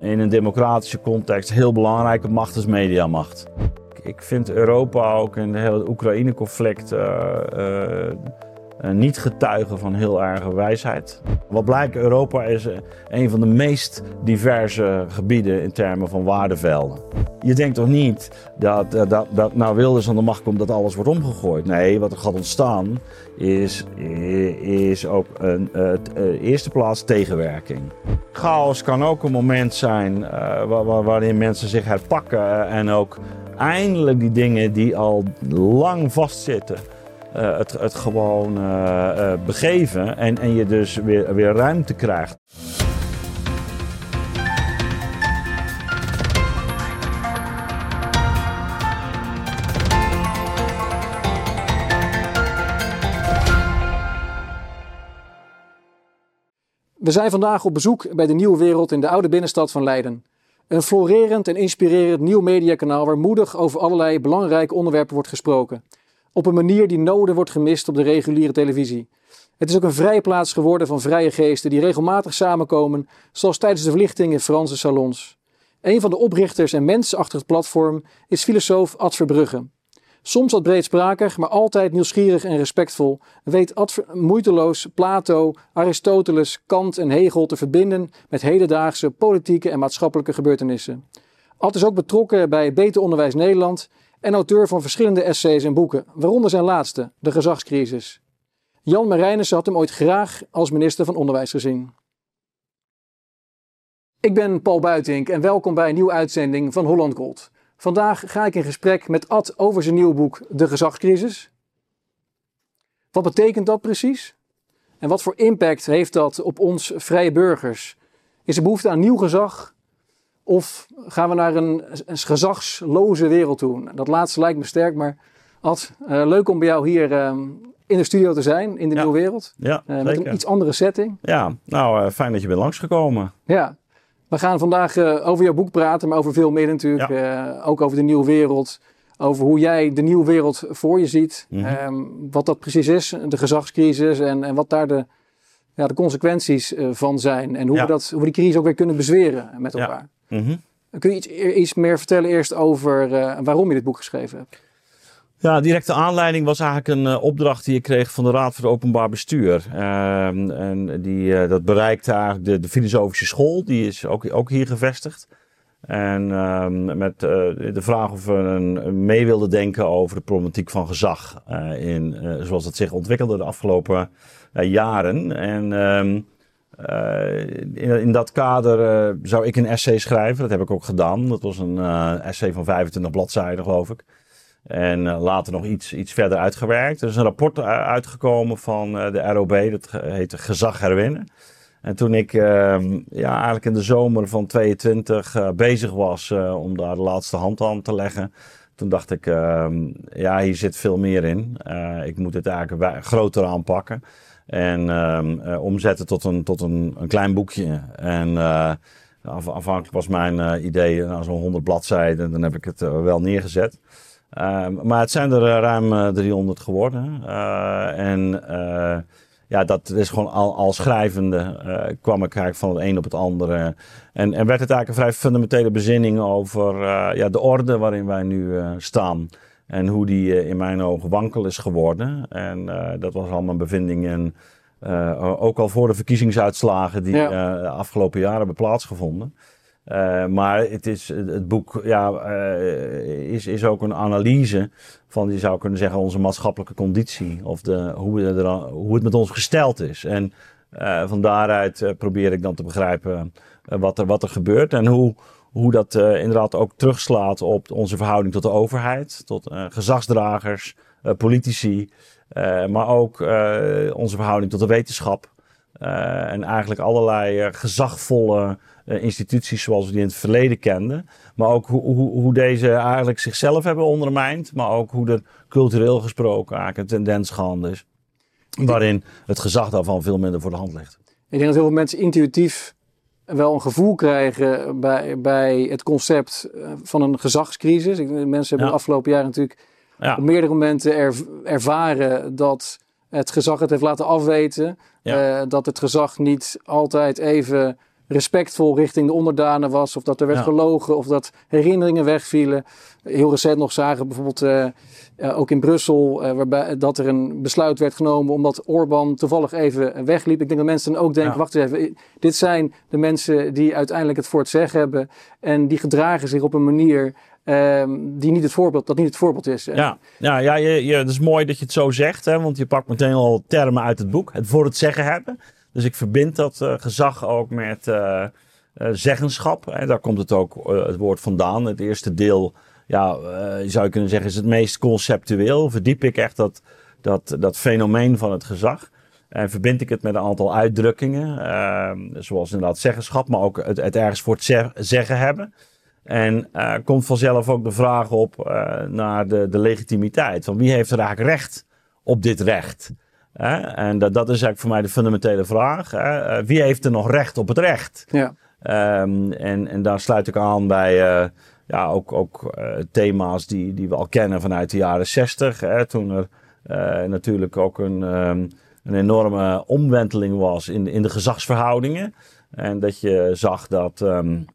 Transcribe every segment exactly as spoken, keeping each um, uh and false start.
In een democratische context heel belangrijke macht is mediamacht. Ik vind Europa ook in het hele Oekraïne-conflict uh, uh, uh, niet getuigen van heel erge wijsheid. Wat blijkt, Europa is uh, een van de meest diverse gebieden in termen van waardevelden. Je denkt toch niet dat, uh, dat, dat nou Wilders aan de macht komt dat alles wordt omgegooid. Nee, wat er gaat ontstaan is, is ook een uh, uh, eerste plaats tegenwerking. Chaos kan ook een moment zijn uh, waar, waar, waarin mensen zich herpakken en ook eindelijk die dingen die al lang vastzitten, uh, het, het gewoon uh, uh, begeven en, en je dus weer, weer ruimte krijgt. We zijn vandaag op bezoek bij de Nieuwe Wereld in de oude binnenstad van Leiden. Een florerend en inspirerend nieuw mediakanaal waar moedig over allerlei belangrijke onderwerpen wordt gesproken. Op een manier die noden wordt gemist op de reguliere televisie. Het is ook een vrije plaats geworden van vrije geesten die regelmatig samenkomen, zoals tijdens de verlichting in Franse salons. Een van de oprichters en mensen achter het platform is filosoof Ad Verbrugge. Soms wat breedsprakig, maar altijd nieuwsgierig en respectvol, weet Ad moeiteloos Plato, Aristoteles, Kant en Hegel te verbinden met hedendaagse politieke en maatschappelijke gebeurtenissen. Ad is ook betrokken bij Beter Onderwijs Nederland en auteur van verschillende essays en boeken, waaronder zijn laatste, De Gezagscrisis. Jan Marijnissen had hem ooit graag als minister van Onderwijs gezien. Ik ben Paul Buitink en welkom bij een nieuwe uitzending van Holland Gold. Vandaag ga ik in gesprek met Ad over zijn nieuwe boek De Gezagscrisis. Wat betekent dat precies? En wat voor impact heeft dat op ons vrije burgers? Is er behoefte aan nieuw gezag? Of gaan we naar een, een gezagsloze wereld toe? Dat laatste lijkt me sterk, maar Ad, uh, leuk om bij jou hier uh, in de studio te zijn, in de ja. Nieuwe Wereld. Ja, uh, met een iets andere setting. Ja, nou uh, fijn dat je bent langsgekomen. Ja. We gaan vandaag uh, over jouw boek praten, maar over veel meer natuurlijk. Ja. Uh, ook over de Nieuwe Wereld. Over hoe jij de Nieuwe Wereld voor je ziet. Mm-hmm. Um, wat dat precies is, de gezagscrisis. En, en wat daar de, ja, de consequenties uh, van zijn. En hoe, ja. we dat, hoe we die crisis ook weer kunnen bezweren met elkaar. Ja. Mm-hmm. Kun je iets, iets meer vertellen eerst over uh, waarom je dit boek geschreven hebt? Ja, directe aanleiding was eigenlijk een uh, opdracht die ik kreeg van de Raad voor het Openbaar Bestuur. Uh, en die, uh, dat bereikte eigenlijk de, de filosofische school, die is ook, ook hier gevestigd. En uh, met uh, de vraag of we een, mee wilden denken over de problematiek van gezag, uh, in, uh, zoals het zich ontwikkelde de afgelopen uh, jaren. En uh, uh, in, in dat kader uh, zou ik een essay schrijven, dat heb ik ook gedaan. Dat was een uh, essay van vijfentwintig bladzijden, geloof ik. En uh, later nog iets, iets verder uitgewerkt. Er is een rapport uitgekomen van uh, de R O B, dat heette Gezag herwinnen. En toen ik uh, ja, eigenlijk in de zomer van tweeëntwintig uh, bezig was uh, om daar de laatste hand aan te leggen, toen dacht ik, uh, ja, hier zit veel meer in. Uh, ik moet het eigenlijk groter aanpakken en uh, uh, omzetten tot een, tot een, een klein boekje. En uh, afhankelijk was mijn uh, idee nou, zo'n honderd bladzijden, dan heb ik het uh, wel neergezet. Uh, maar het zijn er uh, ruim uh, driehonderd geworden. Uh, en uh, ja, dat is gewoon al, al schrijvende uh, kwam ik eigenlijk van het een op het andere. En, en werd het eigenlijk een vrij fundamentele bezinning over uh, ja, de orde waarin wij nu uh, staan. En hoe die uh, in mijn ogen wankel is geworden. En uh, dat was allemaal bevindingen, uh, ook al voor de verkiezingsuitslagen die ja. uh, de afgelopen jaren hebben plaatsgevonden. Uh, maar het, is, het boek ja, uh, is, is ook een analyse van, je zou kunnen zeggen, onze maatschappelijke conditie. Of de, hoe, we er, hoe het met ons gesteld is. En uh, van daaruit uh, probeer ik dan te begrijpen uh, wat, er, wat er gebeurt. En hoe, hoe dat uh, inderdaad ook terugslaat op onze verhouding tot de overheid. Tot uh, gezagsdragers, uh, politici. Uh, maar ook uh, onze verhouding tot de wetenschap. Uh, en eigenlijk allerlei uh, gezagvolle uh, instituties zoals we die in het verleden kenden. Maar ook hoe, hoe, hoe deze eigenlijk zichzelf hebben ondermijnd. Maar ook hoe er cultureel gesproken eigenlijk een tendens gaande is. Waarin het gezag daarvan veel minder voor de hand ligt. Ik denk dat heel veel mensen intuïtief wel een gevoel krijgen bij, bij het concept van een gezagscrisis. Ik, mensen hebben ja. de afgelopen jaren natuurlijk ja. op meerdere momenten er, ervaren dat het gezag het heeft laten afweten. Ja. Uh, dat het gezag niet altijd even respectvol richting de onderdanen was. Of dat er werd Ja. gelogen. Of dat herinneringen wegvielen. Heel recent nog zagen bijvoorbeeld uh, uh, ook in Brussel. Uh, waarbij dat er een besluit werd genomen. Omdat Orbán toevallig even wegliep. Ik denk dat mensen dan ook denken. Ja. Wacht eens even. Dit zijn de mensen die uiteindelijk het voor het zeggen hebben. En die gedragen zich op een manier... Um, die niet het voorbeeld, dat niet het voorbeeld is. Ja, ja, ja je, je, het is mooi dat je het zo zegt. Hè, want je pakt meteen al termen uit het boek. Het voor het zeggen hebben. Dus ik verbind dat uh, gezag ook met uh, uh, zeggenschap. Hè. Daar komt het ook uh, het woord vandaan. Het eerste deel, ja, uh, je zou kunnen zeggen, is het meest conceptueel. Verdiep ik echt dat, dat, dat fenomeen van het gezag. En verbind ik het met een aantal uitdrukkingen. Uh, zoals inderdaad zeggenschap, maar ook het, het ergens voor het zeg, zeggen hebben. En uh, komt vanzelf ook de vraag op uh, naar de, de legitimiteit. Van wie heeft er eigenlijk recht op dit recht? Uh, en dat, dat is eigenlijk voor mij de fundamentele vraag. Uh, wie heeft er nog recht op het recht? Ja. Um, en, en daar sluit ik aan bij uh, ja, ook, ook uh, thema's die, die we al kennen vanuit de jaren zestig. Hè, toen er uh, natuurlijk ook een, um, een enorme omwenteling was in, in de gezagsverhoudingen. En dat je zag dat... Um,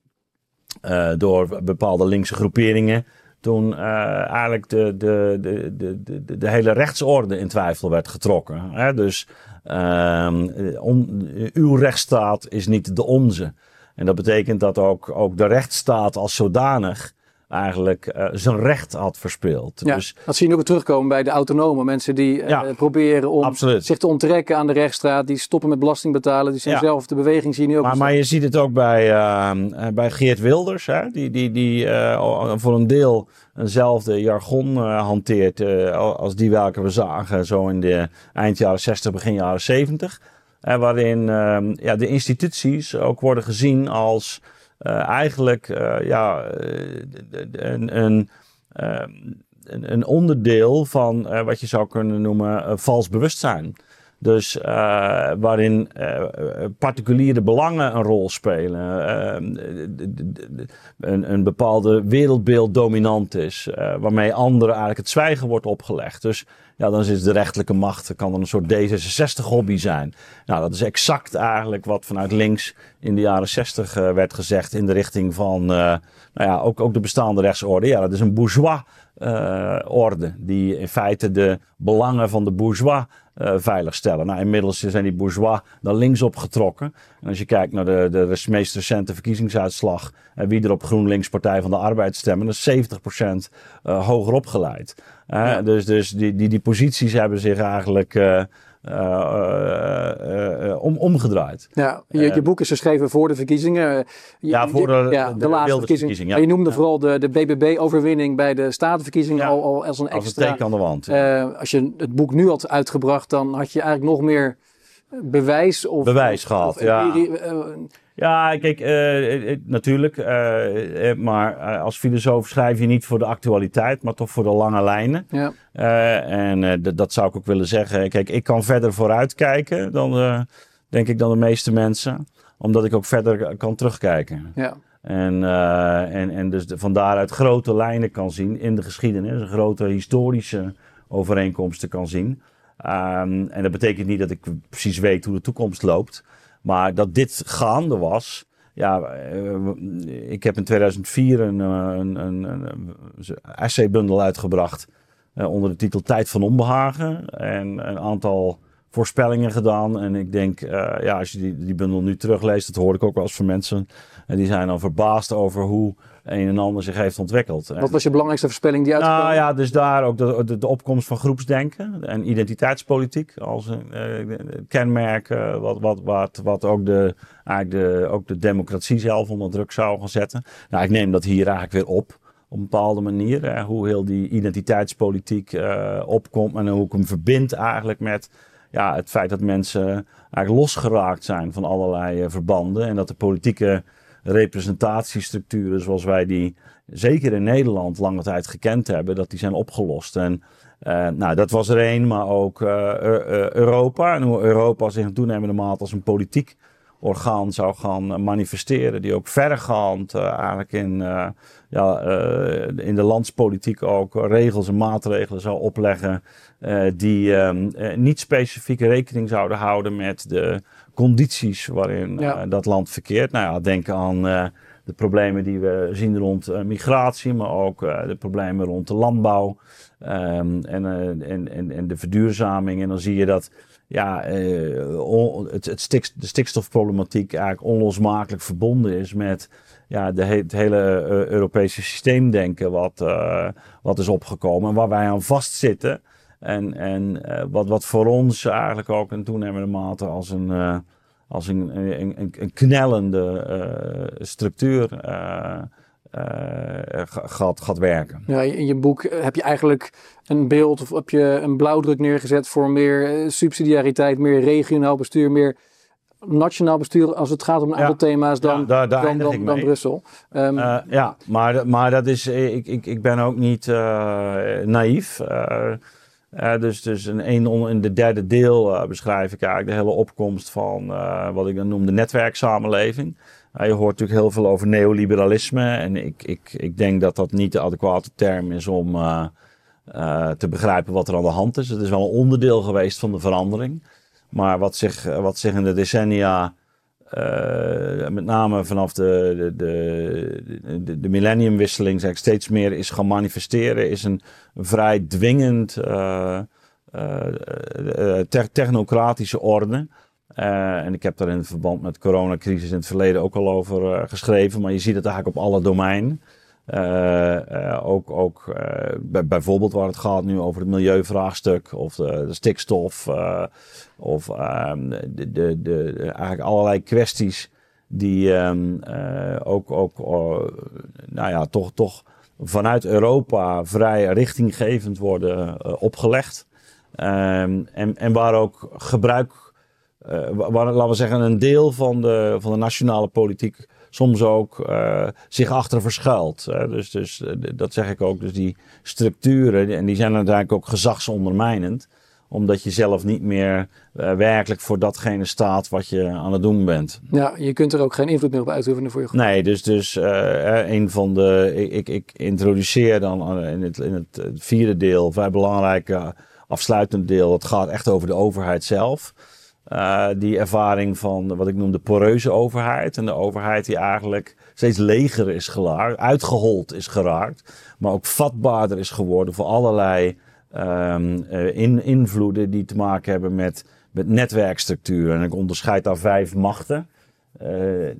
Uh, door bepaalde linkse groeperingen toen uh, eigenlijk de, de, de, de, de, de hele rechtsorde in twijfel werd getrokken. Hè? Dus uh, on, uw rechtsstaat is niet de onze. En dat betekent dat ook, ook de rechtsstaat als zodanig eigenlijk uh, zijn recht had verspeeld. Ja, dus, dat zie je ook terugkomen bij de autonomen. Mensen die uh, ja, proberen om absoluut. zich te onttrekken aan de rechtsstraat. Die stoppen met belasting betalen. Die zijn ja. zelf de beweging zie je nu ook. Maar, maar je ziet het ook bij, uh, bij Geert Wilders. Hè? Die, die, die uh, voor een deel eenzelfde jargon uh, hanteert uh, als die welke we zagen. Zo in de eind jaren zestig, begin jaren zeventig. Uh, waarin uh, ja, de instituties ook worden gezien als... Uh, eigenlijk uh, ja, uh, een, een, uh, een onderdeel van uh, wat je zou kunnen noemen uh, vals bewustzijn. Dus uh, waarin uh, particuliere belangen een rol spelen. Uh, een, een bepaalde wereldbeeld dominant is. Uh, waarmee anderen eigenlijk het zwijgen wordt opgelegd. Dus ja, dan is de rechterlijke macht, kan dan een soort D zesenzestig hobby zijn. Nou, dat is exact eigenlijk wat vanuit links in de jaren zestig uh, werd gezegd. In de richting van, uh, nou ja, ook, ook de bestaande rechtsorde. Ja, dat is een bourgeois uh, orde. Die in feite de belangen van de bourgeois uh, veiligstellen. Nou, inmiddels zijn die bourgeois naar links opgetrokken. En als je kijkt naar de, de meest recente verkiezingsuitslag. Uh, wie er op GroenLinks Partij van de Arbeid stemmen. Dat is zeventig procent uh, hoger opgeleid. Uh, ja. Dus, dus die, die, die posities hebben zich eigenlijk uh, uh, uh, uh, om, omgedraaid. Ja, je, je boek is geschreven voor de verkiezingen. Je, ja, voor de, ja, de, de laatste verkiezing. Ja. Je noemde ja. vooral de, de B B B-overwinning bij de statenverkiezingen ja. al, al als een extra... Als een teken aan de wand. Ja. Uh, als je het boek nu had uitgebracht, dan had je eigenlijk nog meer bewijs of... Bewijs gehad, of, ja. Uh, uh, Ja, kijk, uh, natuurlijk, uh, maar uh, als filosoof schrijf je niet voor de actualiteit, maar toch voor de lange lijnen. Ja. Uh, en uh, d- dat zou ik ook willen zeggen. Kijk, ik kan verder vooruitkijken dan, uh, denk ik, dan de meeste mensen, omdat ik ook verder kan terugkijken. Ja. En, uh, en, en dus de, van daaruit grote lijnen kan zien in de geschiedenis, grote historische overeenkomsten kan zien. Um, en dat betekent niet dat ik precies weet hoe de toekomst loopt. Maar dat dit gaande was. Ja, uh, ik heb in tweeduizend vier een, een, een, een essaybundel uitgebracht. Uh, onder de titel Tijd van Onbehagen. En een aantal voorspellingen gedaan. En ik denk, uh, ja, als je die, die bundel nu terugleest. Dat hoor ik ook wel eens van mensen. En die zijn dan verbaasd over hoe een en ander zich heeft ontwikkeld. Wat was je belangrijkste voorspelling die uitkwam? Nou ja, dus daar ook de, de, de opkomst van groepsdenken en identiteitspolitiek als een uh, kenmerk uh, wat, wat, wat, wat ook, de, eigenlijk de, ook de democratie zelf onder druk zou gaan zetten. Nou, ik neem dat hier eigenlijk weer op. Op een bepaalde manier. Hè, hoe heel die identiteitspolitiek uh, opkomt en hoe ik hem verbind eigenlijk met ja, het feit dat mensen eigenlijk losgeraakt zijn van allerlei uh, verbanden. En dat de politieke representatiestructuren zoals wij die zeker in Nederland lange tijd gekend hebben, dat die zijn opgelost. En uh, nou, dat was er één, maar ook uh, uh, Europa. En hoe Europa zich in toenemende mate als een politiek orgaan zou gaan manifesteren. Die ook verregaand uh, eigenlijk in, uh, ja, uh, in de landspolitiek ook regels en maatregelen zou opleggen. Uh, die um, uh, niet specifiek rekening zouden houden met de condities waarin ja. uh, dat land verkeert. Nou ja, denk aan uh, de problemen die we zien rond uh, migratie, maar ook uh, de problemen rond de landbouw um, en, uh, en, en, en de verduurzaming. En dan zie je dat ja, uh, on, het, het stik, de stikstofproblematiek eigenlijk onlosmakelijk verbonden is met ja, de he, het hele uh, Europese systeemdenken wat, uh, wat is opgekomen en waar wij aan vastzitten. En, en uh, wat, wat voor ons eigenlijk ook in toenemende mate als een, uh, als een, een, een, een knellende uh, structuur uh, uh, gaat, gaat werken. Ja, in je boek heb je eigenlijk een beeld of heb je een blauwdruk neergezet voor meer subsidiariteit, meer regionaal bestuur, meer nationaal bestuur als het gaat om een aantal ja, thema's dan, ja, daar, daar dan, dan, dan Brussel. Um, uh, ja, maar, maar dat is, ik, ik, ik ben ook niet uh, naïef. Uh, Uh, dus dus in, een, in de derde deel uh, beschrijf ik eigenlijk de hele opkomst van uh, wat ik dan noem de netwerksamenleving. Uh, je hoort natuurlijk heel veel over neoliberalisme en ik, ik, ik denk dat dat niet de adequate term is om uh, uh, te begrijpen wat er aan de hand is. Het is wel een onderdeel geweest van de verandering. Maar wat zich, wat zich in de decennia, uh, met name vanaf de, de, de, de, de millenniumwisseling, zeg ik, steeds meer is gaan manifesteren, is een, een vrij dwingend uh, uh, uh, te- technocratische orde. Uh, en ik heb daar in verband met de coronacrisis in het verleden ook al over uh, geschreven, maar je ziet het eigenlijk op alle domeinen. Uh, uh, ook ook uh, bij, bijvoorbeeld waar het gaat nu over het milieuvraagstuk of de, de stikstof uh, of uh, de, de, de, eigenlijk allerlei kwesties die um, uh, ook, ook uh, nou ja, toch, toch vanuit Europa vrij richtinggevend worden uh, opgelegd. Um, en, en waar ook gebruik, uh, waar, laten we zeggen, een deel van de, van de nationale politiek soms ook uh, zich achter verschuilt. Hè. Dus, dus uh, dat zeg ik ook. Dus die structuren, en die zijn uiteindelijk ook gezagsondermijnend. Omdat je zelf niet meer uh, werkelijk voor datgene staat wat je aan het doen bent. Ja, je kunt er ook geen invloed meer op uitoefenen voor je groep. Nee, dus, dus uh, een van de... Ik, ik, ik introduceer dan in het, in het vierde deel, vrij belangrijk uh, afsluitend deel. Het gaat echt over de overheid zelf. Uh, die ervaring van wat ik noem de poreuze overheid. En de overheid die eigenlijk steeds leger is geraakt, uitgehold is geraakt. Maar ook vatbaarder is geworden voor allerlei um, uh, in, invloeden die te maken hebben met, met netwerkstructuren. En ik onderscheid daar vijf machten. Uh,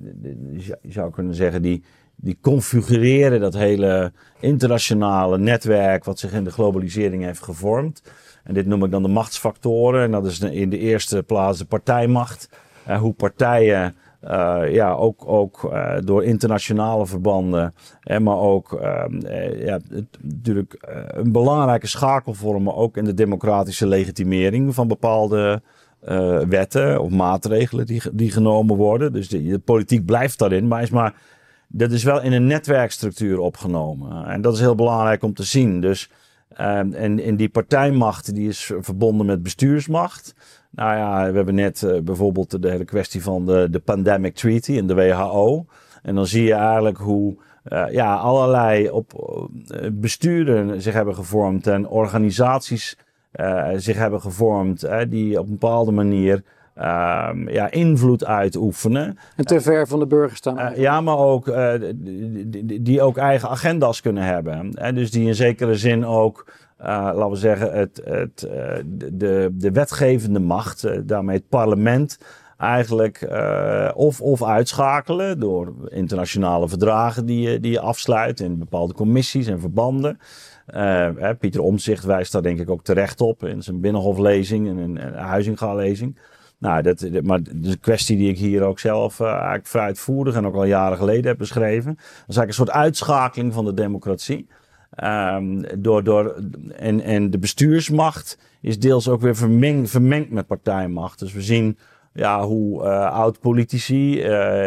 je zou kunnen zeggen die, die configureren dat hele internationale netwerk wat zich in de globalisering heeft gevormd. En dit noem ik dan de machtsfactoren. En dat is in de eerste plaats de partijmacht. Uh, hoe partijen uh, ja, ook, ook uh, door internationale verbanden, eh, maar ook uh, uh, ja, het, natuurlijk uh, een belangrijke schakel vormen, ook in de democratische legitimering van bepaalde uh, wetten of maatregelen die, die genomen worden. Dus de, de politiek blijft daarin, maar is maar dat is wel in een netwerkstructuur opgenomen. En dat is heel belangrijk om te zien. Dus Uh, en, en die partijmacht die is verbonden met bestuursmacht. Nou ja, we hebben net uh, bijvoorbeeld de hele kwestie van de, de Pandemic Treaty en de W H O. En dan zie je eigenlijk hoe uh, ja, allerlei op, uh, besturen zich hebben gevormd en organisaties uh, zich hebben gevormd uh, die op een bepaalde manier Uh, ja, invloed uitoefenen. En te ver van de burger staan. Uh, ja, maar ook uh, die, die, die ook eigen agenda's kunnen hebben. En dus die in zekere zin ook, uh, laten we zeggen, het, het, uh, de, de wetgevende macht, uh, daarmee het parlement, eigenlijk uh, of, of uitschakelen door internationale verdragen die je, die je afsluit in bepaalde commissies en verbanden. Uh, hè, Pieter Omtzigt wijst daar denk ik ook terecht op in zijn Binnenhoflezing en in een Huizinga-lezing. Nou, dat, maar de kwestie die ik hier ook zelf uh, eigenlijk vrij uitvoerig en ook al jaren geleden heb beschreven. Dat is eigenlijk een soort uitschakeling van de democratie. Um, door, door, en, en de bestuursmacht is deels ook weer vermeng, vermengd met partijmacht. Dus we zien ja, hoe uh, oud-politici uh,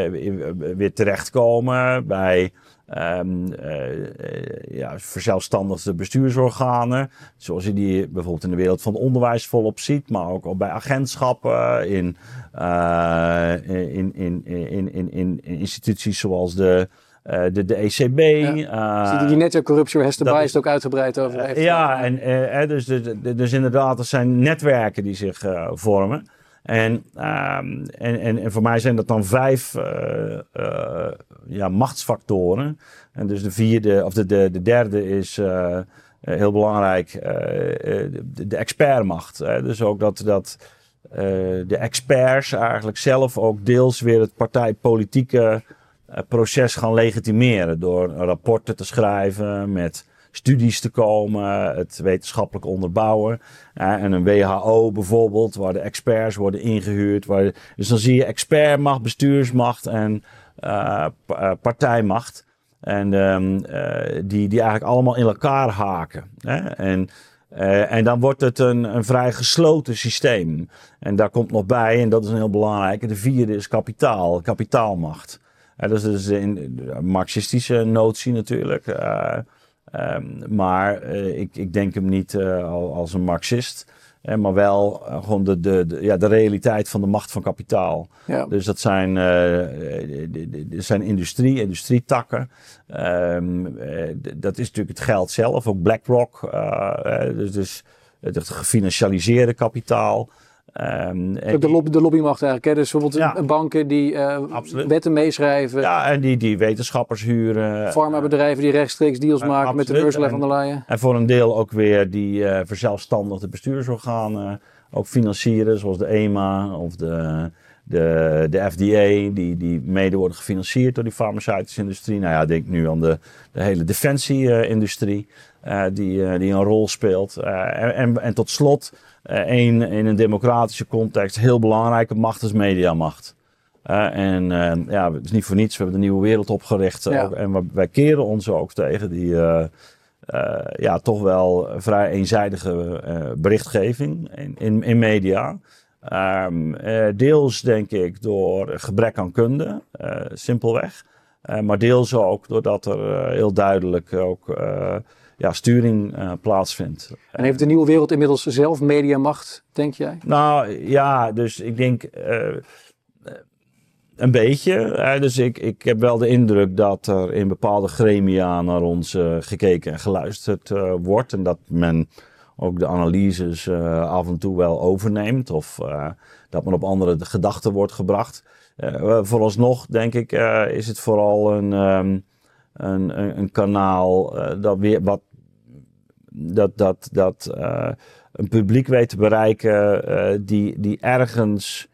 weer terechtkomen bij um, uh, uh, ja, verzelfstandigde bestuursorganen. Zoals je die bijvoorbeeld in de wereld van het onderwijs volop ziet, maar ook al bij agentschappen, in, uh, in, in, in, in, in, in instituties zoals de... Uh, de, de E C B. Ja. Uh, Zie je die netwerkcorruptie waar Hester Bijst ook uitgebreid over heeft? Uh, ja, en, uh, dus, dus, dus inderdaad, er zijn netwerken die zich uh, vormen. En, uh, en, en, en voor mij zijn dat dan vijf uh, uh, ja, machtsfactoren. En dus de vierde, of de, de, de derde is uh, heel belangrijk, uh, de, de expertmacht. Hè? Dus ook dat, dat uh, de experts eigenlijk zelf ook deels weer het partijpolitieke proces gaan legitimeren door rapporten te schrijven, met studies te komen, het wetenschappelijk onderbouwen. En een W H O bijvoorbeeld, waar de experts worden ingehuurd. Waar de, dus dan zie je expertmacht, bestuursmacht en uh, partijmacht. En um, uh, die, die eigenlijk allemaal in elkaar haken. Hè? En, uh, en dan wordt het een, een vrij gesloten systeem. En daar komt nog bij, en dat is een heel belangrijk, de vierde is kapitaal, kapitaalmacht. Uh, dat is dus een marxistische notie natuurlijk. Uh, um, maar uh, ik, ik denk hem niet uh, als een marxist. Uh, maar wel uh, gewoon de, de, de, ja, de realiteit van de macht van kapitaal. Ja. Dus dat zijn, uh, de, de, de zijn industrie, industrietakken. Um, uh, dat is natuurlijk het geld zelf. Ook BlackRock. Uh, uh, dus, dus het gefinancialiseerde kapitaal. Um, ook de, lobby, de lobbymacht eigenlijk. Hè? Dus bijvoorbeeld ja. banken die uh, wetten meeschrijven. Ja, en die, die wetenschappers huren. Farmabedrijven die rechtstreeks deals uh, maken absoluut. Met de Ursula von der Leyen. En voor een deel ook weer die uh, verzelfstandigde bestuursorganen ook financieren. Zoals de E M A of de, de, de F D A. Die, die mede worden gefinancierd door die farmaceutische industrie. Nou ja, denk nu aan de, de hele defensie-industrie. Uh, die, uh, die een rol speelt. Uh, en, en, en tot slot... Uh, een, in een democratische context heel belangrijke macht is mediamacht. Uh, en uh, ja, het is niet voor niets. We hebben de nieuwe wereld opgericht. Ja. Ook, en wij keren ons ook tegen die uh, uh, ja, toch wel vrij eenzijdige uh, berichtgeving in, in, in media. Um, uh, deels denk ik door gebrek aan kunde, uh, simpelweg. Uh, maar deels ook doordat er uh, heel duidelijk ook... Uh, Ja, sturing uh, plaatsvindt. En heeft de nieuwe wereld inmiddels zelf mediamacht, denk jij? Nou ja, dus ik denk uh, een beetje. Uh, dus ik, ik heb wel de indruk dat er in bepaalde gremia naar ons uh, gekeken en geluisterd uh, wordt. En dat men ook de analyses uh, af en toe wel overneemt. Of uh, dat men op andere gedachten wordt gebracht. Uh, vooralsnog denk ik uh, is het vooral een... Um, Een, een, een kanaal uh, dat weer wat dat, dat, dat uh, een publiek weet te bereiken uh, die, die ergens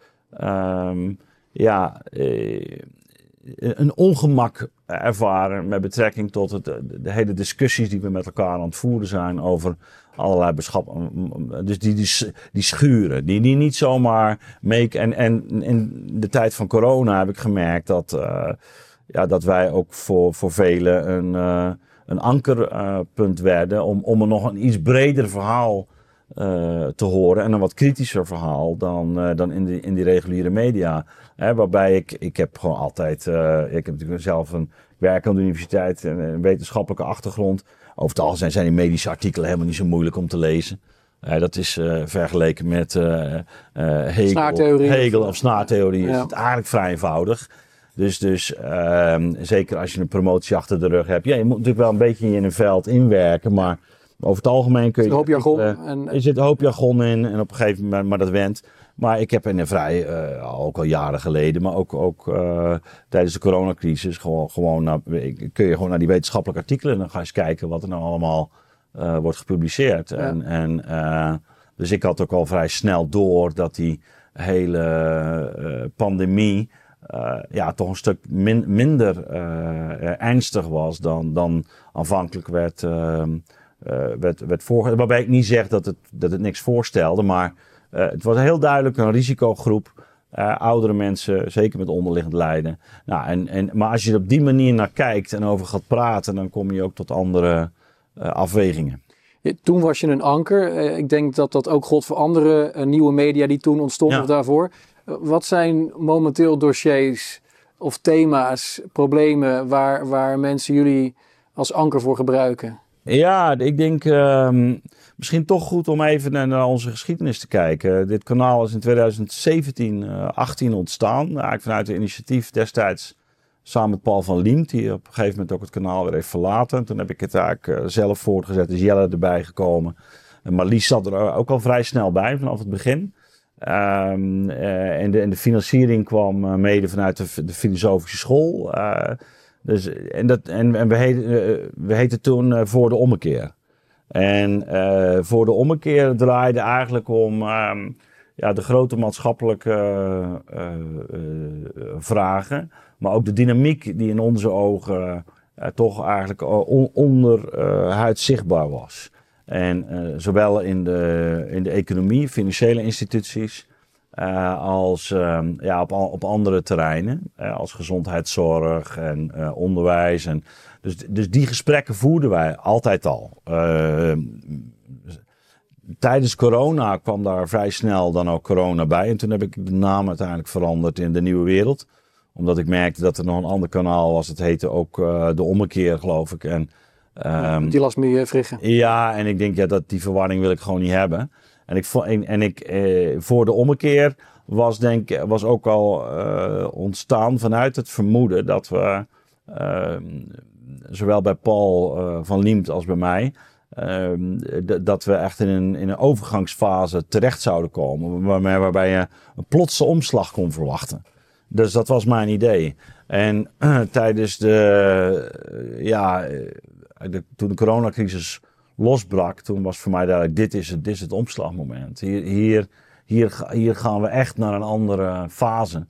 um, ja, uh, een ongemak ervaren met betrekking tot het, de, de hele discussies die we met elkaar aan het voeren zijn over allerlei beschappen. Dus die, die, die schuren, die, die niet zomaar make. En, en in de tijd van corona heb ik gemerkt dat. Uh, Ja, dat wij ook voor, voor velen een, uh, een ankerpunt uh, werden om, om er nog een iets breder verhaal uh, te horen en een wat kritischer verhaal dan, uh, dan in, die, in die reguliere media. Hè, waarbij ik, ik heb gewoon altijd, uh, ik heb natuurlijk zelf een werk aan de universiteit en een wetenschappelijke achtergrond. Over het algemeen zijn die medische artikelen helemaal niet zo moeilijk om te lezen. Uh, dat is uh, vergeleken met uh, uh, Hegel, snaartheorie, Hegel of snaartheorie ja. Is het eigenlijk vrij eenvoudig. Dus, dus um, zeker als je een promotie achter de rug hebt. Ja, je moet natuurlijk wel een beetje in een veld inwerken. Maar over het algemeen kun je... Er zit een hoop jargon. Uh, en, er zit een hoop jargon in. En op een gegeven moment, maar dat went. Maar ik heb in een vrij, uh, ook al jaren geleden. Maar ook, ook uh, tijdens de coronacrisis. Gewoon, gewoon naar, kun je gewoon naar die wetenschappelijke artikelen. En dan ga je eens kijken wat er nou allemaal uh, wordt gepubliceerd. Ja. En, en, uh, dus ik had ook al vrij snel door dat die hele uh, pandemie... Uh, ja, toch een stuk min, minder uh, ernstig was dan, dan aanvankelijk werd, uh, uh, werd, werd voorgesteld. Waarbij ik niet zeg dat het, dat het niks voorstelde, maar uh, het was heel duidelijk een risicogroep. Uh, oudere mensen, zeker met onderliggend lijden. Nou, en, en, maar als je er op die manier naar kijkt en over gaat praten, dan kom je ook tot andere uh, afwegingen. Ja, toen was je een anker. Uh, ik denk dat dat ook gold voor andere uh, nieuwe media die toen ontstonden ja. of daarvoor. Wat zijn momenteel dossiers of thema's, problemen waar, waar mensen jullie als anker voor gebruiken? Ja, ik denk uh, misschien toch goed om even naar onze geschiedenis te kijken. Dit kanaal is in twintig zeventien, uh, achttien ontstaan. Eigenlijk vanuit een initiatief destijds samen met Paul van Liemt, die op een gegeven moment ook het kanaal weer heeft verlaten. Toen heb ik het eigenlijk uh, zelf voortgezet, is Jelle erbij gekomen. En Marlies zat er ook al vrij snel bij, vanaf het begin. Um, uh, en, de, en de financiering kwam uh, mede vanuit de, de filosofische school. Uh, dus, en dat, en, en we, heten, uh, we heten toen uh, Voor de Ommekeer. En uh, Voor de Ommekeer draaide eigenlijk om um, ja, de grote maatschappelijke uh, uh, uh, vragen. Maar ook de dynamiek die in onze ogen uh, toch eigenlijk on, onderhuids uh, zichtbaar was. En uh, zowel in de, in de economie, financiële instituties, uh, als uh, ja, op, op andere terreinen, uh, als gezondheidszorg en uh, onderwijs. En dus, dus die gesprekken voerden wij altijd al. Uh, tijdens corona kwam daar vrij snel dan ook corona bij. En toen heb ik de naam uiteindelijk veranderd in De Nieuwe Wereld. Omdat ik merkte dat er nog een ander kanaal was. Het heette ook uh, De Ommekeer, geloof ik. En Um, die last me uh, vriggen. Ja, en ik denk ja, dat die verwarring wil ik gewoon niet hebben. En ik, en, en ik eh, Voor de Ommekeer was, denk, was ook al uh, ontstaan vanuit het vermoeden dat we, uh, zowel bij Paul uh, van Liemt als bij mij, uh, d- dat we echt in een, in een overgangsfase terecht zouden komen. Waarbij, waarbij je een plotse omslag kon verwachten. Dus dat was mijn idee. En uh, tijdens de, uh, ja... De, toen de coronacrisis losbrak, toen was voor mij duidelijk, dit is het, dit is het omslagmoment. Hier, hier, hier, hier gaan we echt naar een andere fase.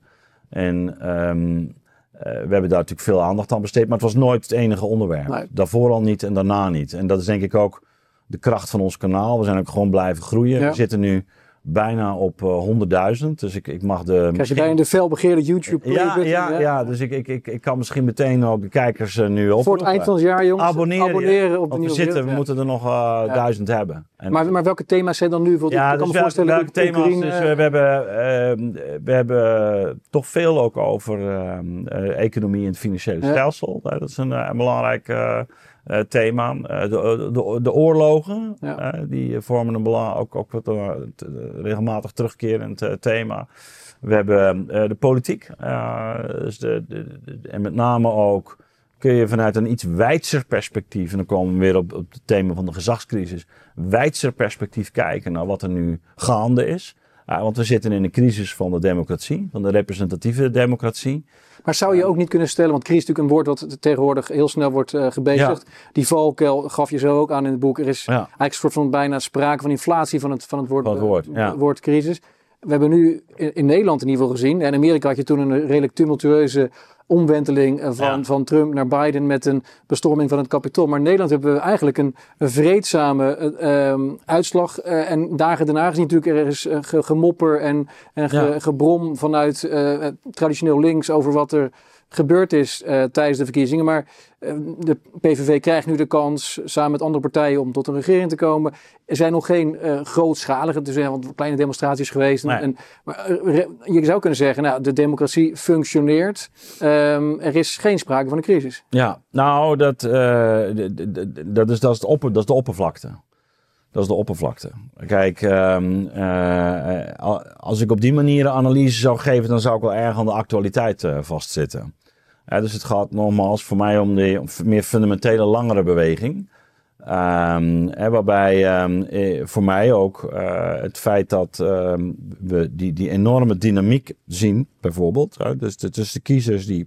En um, uh, we hebben daar natuurlijk veel aandacht aan besteed, maar het was nooit het enige onderwerp. Nee. Daarvoor al niet en daarna niet. En dat is denk ik ook de kracht van ons kanaal. We zijn ook gewoon blijven groeien. Ja. We zitten nu bijna op uh, honderdduizend. Dus ik, ik mag de... Krijg je bijna de felbegeerde YouTube? Ja, ja, ja, ja, dus ik, ik, ik, ik kan misschien meteen ook de kijkers uh, nu op. Voor het eind van het jaar, jongens. Abonneren, abonneren op de we Nieuwe zitten, Wereld, We ja. moeten er nog uh, ja. duizend hebben. En maar, maar welke thema's zijn dan nu? Want ja, ik kan dus me voorstellen... welke thema's? Oekraïne, dus we, we, hebben, uh, we hebben toch veel ook over uh, uh, economie en het financiële ja. stelsel. Uh, dat is een, uh, een belangrijk... Uh, Uh, thema. Uh, de, de, de oorlogen, ja. uh, die vormen een belang, ook, ook wat uh, te, regelmatig terugkerend uh, thema. We hebben uh, de politiek. Uh, dus de, de, de, en met name ook kun je vanuit een iets wijdser perspectief, en dan komen we weer op, op het thema van de gezagscrisis, wijdser perspectief kijken naar wat er nu gaande is. Uh, want we zitten in een crisis van de democratie, van de representatieve democratie. Maar zou je ook niet kunnen stellen, want crisis is natuurlijk een woord wat tegenwoordig heel snel wordt uh, gebezigd. Ja. Die valkuil gaf je zo ook aan in het boek. Er is ja. eigenlijk een soort van bijna sprake van inflatie van het, van het woord, van het woord, uh, ja. woord crisis. We hebben nu in, in Nederland in ieder geval gezien, en in Amerika had je toen een redelijk tumultueuze omwenteling van, ja. van Trump naar Biden met een bestorming van het Capitool. Maar in Nederland hebben we eigenlijk een, een vreedzame uh, um, uitslag. Uh, en dagen daarna is natuurlijk er is uh, gemopper en, en ge, ja. gebrom vanuit uh, traditioneel links over wat er gebeurd is uh, tijdens de verkiezingen. Maar uh, de P V V krijgt nu de kans samen met andere partijen om tot een regering te komen. Er zijn nog geen uh, grootschalige, dus er zijn kleine demonstraties geweest. Nee. En, maar uh, je zou kunnen zeggen, nou, de democratie functioneert. Um, er is geen sprake van een crisis. Ja, nou, dat, uh, d- d- d- dat, is, dat, is, de opper, dat is de oppervlakte. Dat is de oppervlakte. Kijk, um, uh, als ik op die manier een analyse zou geven, dan zou ik wel erg aan de actualiteit uh, vastzitten. Uh, dus het gaat nogmaals voor mij om de meer fundamentele langere beweging. Um, uh, waarbij um, uh, voor mij ook uh, het feit dat um, we die, die enorme dynamiek zien, bijvoorbeeld. Uh, dus de, dus de kiezers die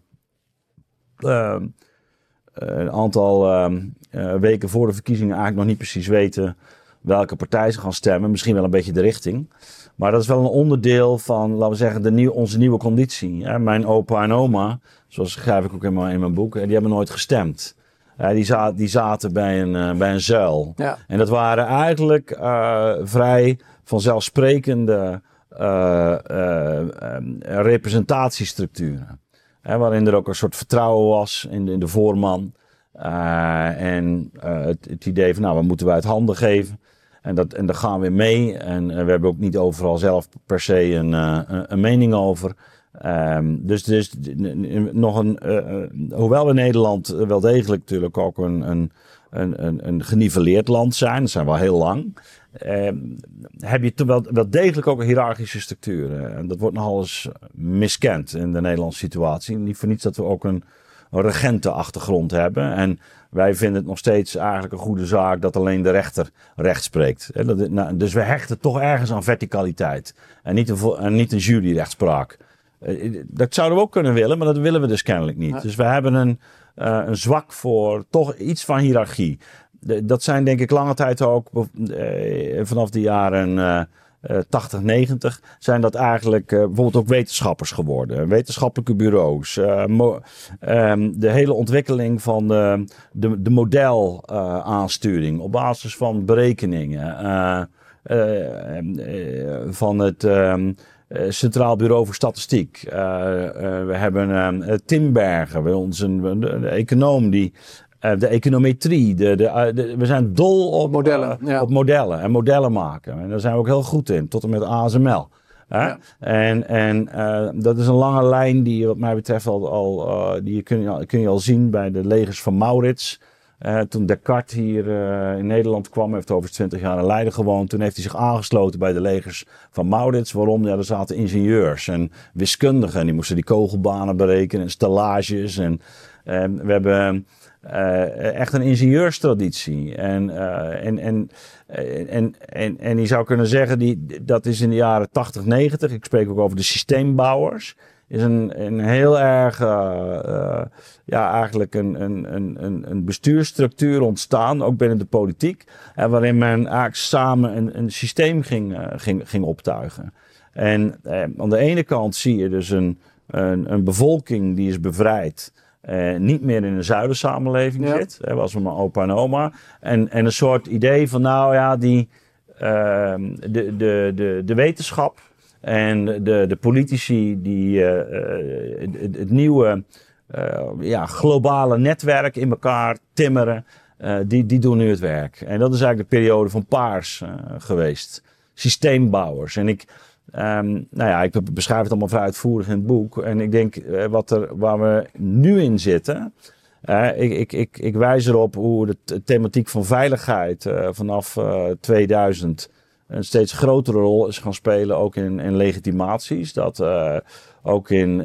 uh, een aantal uh, uh, weken voor de verkiezingen eigenlijk nog niet precies weten welke partij ze gaan stemmen. Misschien wel een beetje de richting. Maar dat is wel een onderdeel van, laten we zeggen, de nieuw, onze nieuwe conditie. Hè? Mijn opa en oma, zoals schrijf ik ook in mijn, in mijn boek, die hebben nooit gestemd. Uh, die, za- die zaten bij een, uh, bij een zuil. Ja. En dat waren eigenlijk uh, vrij vanzelfsprekende uh, uh, uh, representatiestructuren. Hè? Waarin er ook een soort vertrouwen was in de, in de voorman. Uh, en uh, het, het idee van, nou, we moeten wij het handen geven. En, dat, en daar gaan we mee. En uh, we hebben ook niet overal zelf per se een, uh, een mening over. Um, dus, dus nog een, uh, hoewel we in Nederland wel degelijk natuurlijk ook een, een, een, een geniveleerd land zijn, dat zijn we al heel lang, uh, heb je toch wel, wel degelijk ook een hiërarchische structuur. Uh, en dat wordt nogal eens miskend in de Nederlandse situatie. Niet voor niets dat we ook een, een regentenachtergrond hebben. En wij vinden het nog steeds eigenlijk een goede zaak dat alleen de rechter recht spreekt. Uh, dat, nou, dus we hechten toch ergens aan verticaliteit en niet een, en niet een juryrechtspraak. Dat zouden we ook kunnen willen, maar dat willen we dus kennelijk niet. Ja. Dus we hebben een, uh, een zwak voor toch iets van hiërarchie. De, dat zijn denk ik lange tijd ook, uh, vanaf de jaren uh, uh, tachtig, negentig, zijn dat eigenlijk uh, bijvoorbeeld ook wetenschappers geworden. Wetenschappelijke bureaus. Uh, mo- um, de hele ontwikkeling van de, de, de model uh, aansturing op basis van berekeningen. Uh, uh, uh, van het... Um, Uh, Centraal Bureau voor Statistiek. Uh, uh, we hebben uh, Tim Berger, bij ons een, een, een econoom die uh, de econometrie. De, de, uh, de, we zijn dol op modellen, uh, ja. op modellen en modellen maken. En daar zijn we ook heel goed in, tot en met A S M L. Ja. En, en uh, dat is een lange lijn die wat mij betreft al, al uh, die kun je, kun je al zien bij de legers van Maurits. Uh, toen Descartes hier uh, in Nederland kwam, heeft over twintig jaar in Leiden gewoond. Toen heeft hij zich aangesloten bij de legers van Maurits. Waarom? Ja, er zaten ingenieurs en wiskundigen. En die moesten die kogelbanen berekenen en stellages. En, en we hebben uh, echt een ingenieurstraditie. En, uh, en, en, en, en, en je zou kunnen zeggen, die, dat is in de jaren tachtig, negentig. Ik spreek ook over de systeembouwers. Is een, een heel erg, uh, uh, ja, eigenlijk een, een, een, een bestuursstructuur ontstaan, ook binnen de politiek. En waarin men eigenlijk samen een, een systeem ging, uh, ging, ging optuigen. En uh, aan de ene kant zie je dus een, een, een bevolking die is bevrijd. Uh, niet meer in een zuidensamenleving ja. zit, hè, was mijn opa en oma. En, en een soort idee van, nou ja, die, uh, de, de, de, de wetenschap. En de, de politici die uh, het, het nieuwe uh, ja, globale netwerk in elkaar timmeren, uh, die, die doen nu het werk. En dat is eigenlijk de periode van Paars uh, geweest. Systeembouwers. En ik, um, nou ja, ik beschrijf het allemaal vrij uitvoerig in het boek. En ik denk uh, wat er, waar we nu in zitten. Uh, ik, ik, ik, ik wijs erop hoe de t- thematiek van veiligheid uh, vanaf uh, tweeduizend een steeds grotere rol is gaan spelen, ook in, in legitimaties. Dat uh, ook in,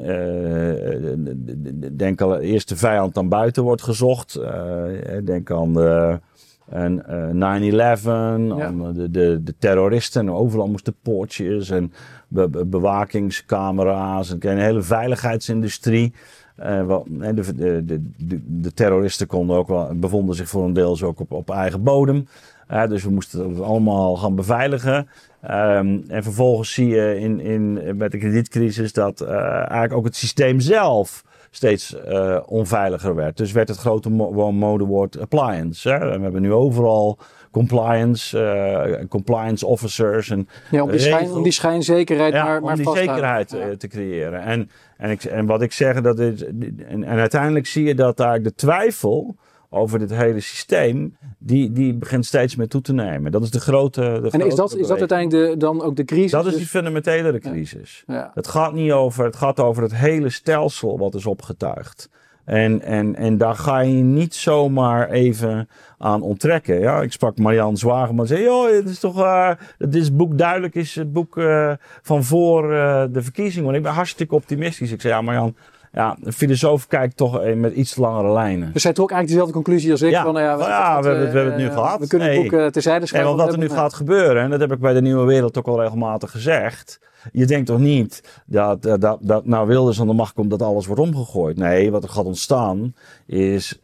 uh, denk al, eerst de vijand aan buiten wordt gezocht. Uh, denk aan de, en, uh, nine eleven, ja. aan de, de, de terroristen. En overal moesten poortjes en be, be, bewakingscamera's. En een hele veiligheidsindustrie. Uh, wel, de, de, de, de terroristen konden ook wel, bevonden zich voor een deel ook op, op eigen bodem. Uh, dus we moesten het allemaal gaan beveiligen. Um, en vervolgens zie je in, in, met de kredietcrisis dat uh, eigenlijk ook het systeem zelf steeds uh, onveiliger werd. Dus werd het grote mo- modewoord appliance. Hè? We hebben nu overal compliance, uh, compliance officers. En ja, om die, schijn, om die schijnzekerheid ja, maar, maar om die zekerheid uh, te creëren. En, en, ik, en wat ik zeg, dat is, en, en uiteindelijk zie je dat daar de twijfel over dit hele systeem, die, die begint steeds meer toe te nemen. Dat is de grote de En grote is dat, is dat uiteindelijk de, dan ook de crisis? Dat is dus... die fundamentele crisis. Ja. Ja. Het gaat niet over, het gaat over het hele stelsel wat is opgetuigd. En, en, en daar ga je niet zomaar even aan onttrekken. Ja, ik sprak Marianne Zwageman en zei, joh, het is toch, uh, dit boek duidelijk is het boek uh, van voor uh, de verkiezingen. Want ik ben hartstikke optimistisch. Ik zei, ja Marianne, ja, een filosoof kijkt toch met iets langere lijnen. Dus zij trok eigenlijk dezelfde conclusie als ik. Ja, van, nou ja, we, ja, het, we, we, we hebben het nu uh, gehad. We kunnen het boek uh, terzijde schrijven. En wat er nu gaat gebeuren, en dat heb ik bij de Nieuwe Wereld ook al regelmatig gezegd. Je denkt toch niet dat, dat, dat nou Wilders aan de macht komt dat alles wordt omgegooid. Nee, wat er gaat ontstaan is,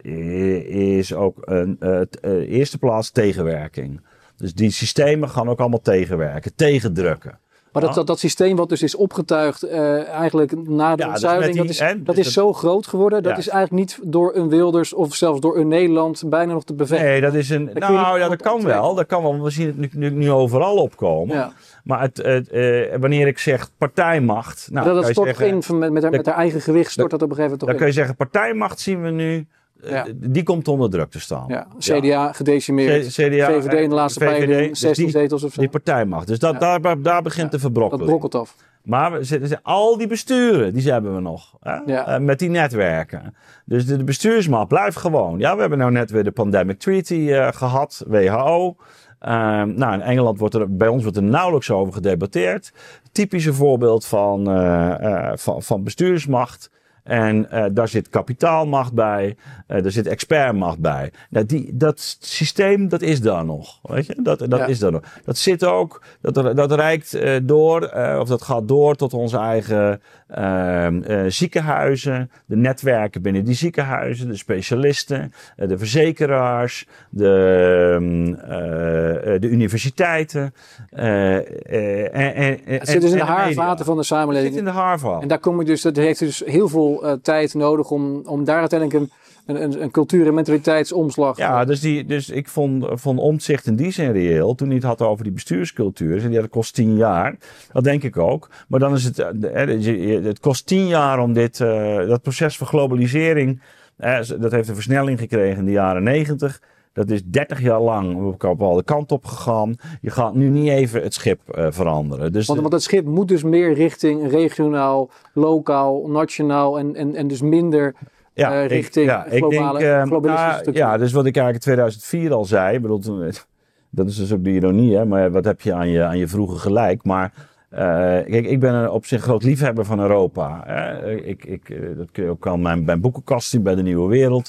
is ook een uh, uh, eerste plaats tegenwerking. Dus die systemen gaan ook allemaal tegenwerken, tegendrukken. Maar dat, dat, dat systeem wat dus is opgetuigd uh, eigenlijk na de ja, ontzuiling, dat is, dat is, dat is zo groot geworden. Dat ja. is eigenlijk niet door een Wilders of zelfs door een Nederland bijna nog te bevechten. Nee, dat is een. Dat nou ja, dat kan optrekken. wel. Dat kan wel. We zien het nu, nu, nu overal opkomen. Ja. Maar het, het, uh, wanneer ik zeg partijmacht. Nou, dat dat stort zeggen, in met, met, haar, met haar eigen gewicht stort dat op een gegeven moment toch Dan in. kun je zeggen partijmacht zien we nu Ja. die komt onder druk te staan. Ja, C D A ja. gedecimeerd, C D A, V V D in de laatste peiling, zestien dus zetels of zo. Die partijmacht. Dus dat, ja. daar, daar begint ja. te verbrokkelen. Dat brokkelt af. Maar we zitten, al die besturen, die hebben we nog. Hè? Ja. Uh, met die netwerken. Dus de, de bestuursmacht blijft gewoon. Ja, we hebben nou net weer de Pandemic Treaty uh, gehad, W H O. Uh, nou, in Engeland wordt er, bij ons wordt er nauwelijks over gedebatteerd. Typische voorbeeld van, uh, uh, van, van bestuursmacht. En uh, daar zit kapitaalmacht bij, uh, daar zit expertmacht bij. Nou, die, dat systeem, dat is daar nog. Weet je? Dat, dat ja. is daar nog. Dat zit ook, dat, dat reikt uh, door, uh, of dat gaat door tot onze eigen uh, uh, ziekenhuizen, de netwerken binnen die ziekenhuizen, de specialisten, uh, de verzekeraars, de, uh, uh, de universiteiten. Uh, uh, en, en, het zit dus in de haarvaten van de samenleving. Het zit in de haarvaten. En daar kom je dus, dat heeft dus heel veel Uh, tijd nodig om, om daar uiteindelijk een, een, een cultuur- en mentaliteitsomslag. Ja, dus, die, dus ik vond, vond Omtzigt in die zin reëel. Toen hij het had over die bestuurscultuur. En die dat kost tien jaar. Dat denk ik ook. Maar dan is het. Het kost tien jaar om dit. Uh, dat proces van globalisering. Uh, dat heeft een versnelling gekregen in de jaren negentig. Dat is dertig jaar lang op alle kanten op gegaan. Je gaat nu niet even het schip uh, veranderen. Dus want, want het schip moet dus meer richting regionaal, lokaal, nationaal en, en, en dus minder ja, uh, richting ik, ja, globale, ik denk, uh, globalistische uh, Ja, dus wat ik eigenlijk in tweeduizend vier al zei. Bedoel, dat is dus ook de ironie, hè. Maar wat heb je aan je, aan je vroege gelijk. Maar uh, kijk, ik ben een op zich groot liefhebber van Europa. Hè. Ik, ik, dat kun je ook aan mijn, mijn boekenkast zien bij de Nieuwe Wereld.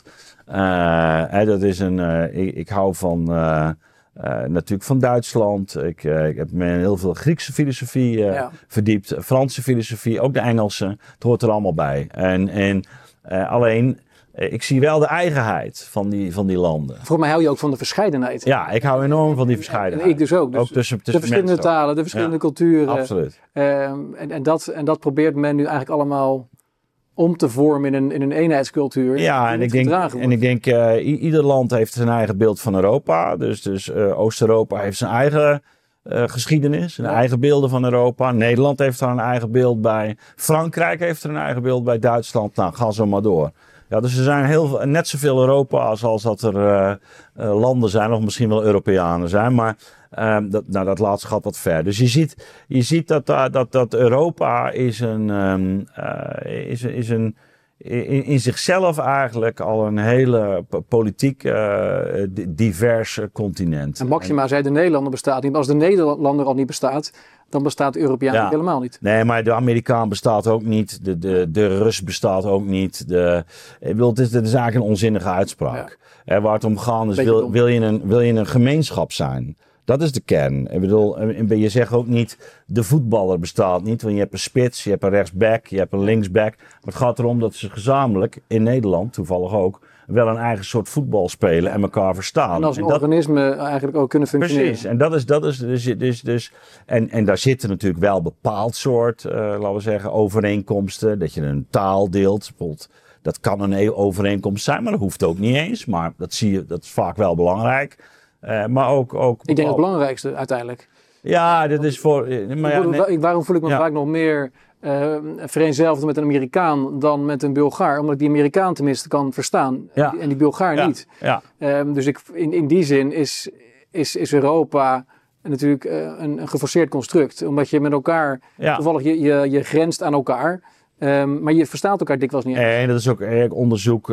Uh, hè, dat is een, uh, ik, ik hou van, uh, uh, natuurlijk van Duitsland. Ik, uh, ik heb me in heel veel Griekse filosofie uh, ja. verdiept. Franse filosofie, ook de Engelse. Het hoort er allemaal bij. En, en uh, alleen, uh, ik zie wel de eigenheid van die, van die landen. Volgens mij hou je ook van de verscheidenheid. Ja, ik hou enorm van die verscheidenheid. En ik dus ook. Dus ook tussen, tussen de verschillende talen, de verschillende ja, culturen. Absoluut. Uh, en, en, dat, en dat probeert men nu eigenlijk allemaal om te vormen in een, in een eenheidscultuur. Ja, en ik, denk, en ik denk, uh, i- ieder land heeft zijn eigen beeld van Europa. Dus, dus uh, Oost-Europa heeft zijn eigen uh, geschiedenis, zijn ja. eigen beelden van Europa. Nederland heeft daar een eigen beeld bij. Frankrijk heeft er een eigen beeld bij. Duitsland, nou, ga zo maar door. Ja, dus er zijn heel veel, net zoveel Europa's als dat er uh, uh, landen zijn, of misschien wel Europeanen zijn. Maar um, dat, nou, dat laatste gaat wat ver. Dus je ziet, je ziet dat, uh, dat, dat Europa is een, um, uh, is, is een in, in zichzelf eigenlijk al een hele politiek uh, divers continent. En Maxima zei de Nederlander bestaat niet. Maar als de Nederlander al niet bestaat, dan bestaat de Europeaan ja. helemaal niet. Nee, maar de Amerikaan bestaat ook niet. De, de, de Rus bestaat ook niet. De, ik bedoel, het is, het is eigenlijk een onzinnige uitspraak. Ja. Eh, waar het om gaat is, wil, wil, je een, wil je een gemeenschap zijn? Dat is de kern. Ik bedoel, je zegt ook niet, de voetballer bestaat niet. Want je hebt een spits, je hebt een rechtsback, je hebt een linksback. Maar het gaat erom dat ze gezamenlijk, in Nederland toevallig ook, wel een eigen soort voetbal spelen en elkaar verstaan. En als een en dat, organisme eigenlijk ook kunnen functioneren. Precies, en dat is, dat is dus, dus, dus en, en daar zitten natuurlijk wel bepaald soort, uh, laten we zeggen, overeenkomsten. Dat je een taal deelt, bijvoorbeeld. Dat kan een overeenkomst zijn, maar dat hoeft ook niet eens. Maar dat zie je, dat is vaak wel belangrijk. Uh, maar ook, ook ik denk het belangrijkste uiteindelijk. Ja, dat is voor. Maar ja, nee. Waarom voel ik me ja. vaak nog meer uh, vereenzelvigd met een Amerikaan dan met een Bulgaar? Omdat ik die Amerikaan tenminste kan verstaan ja. en die Bulgaar ja. niet. Ja. Um, dus ik, in, in die zin is, is, is Europa natuurlijk uh, een, een geforceerd construct. Omdat je met elkaar ja. toevallig je, je, je grenst aan elkaar. Um, maar je verstaat elkaar dikwijls niet. En dat is ook eigenlijk onderzoek,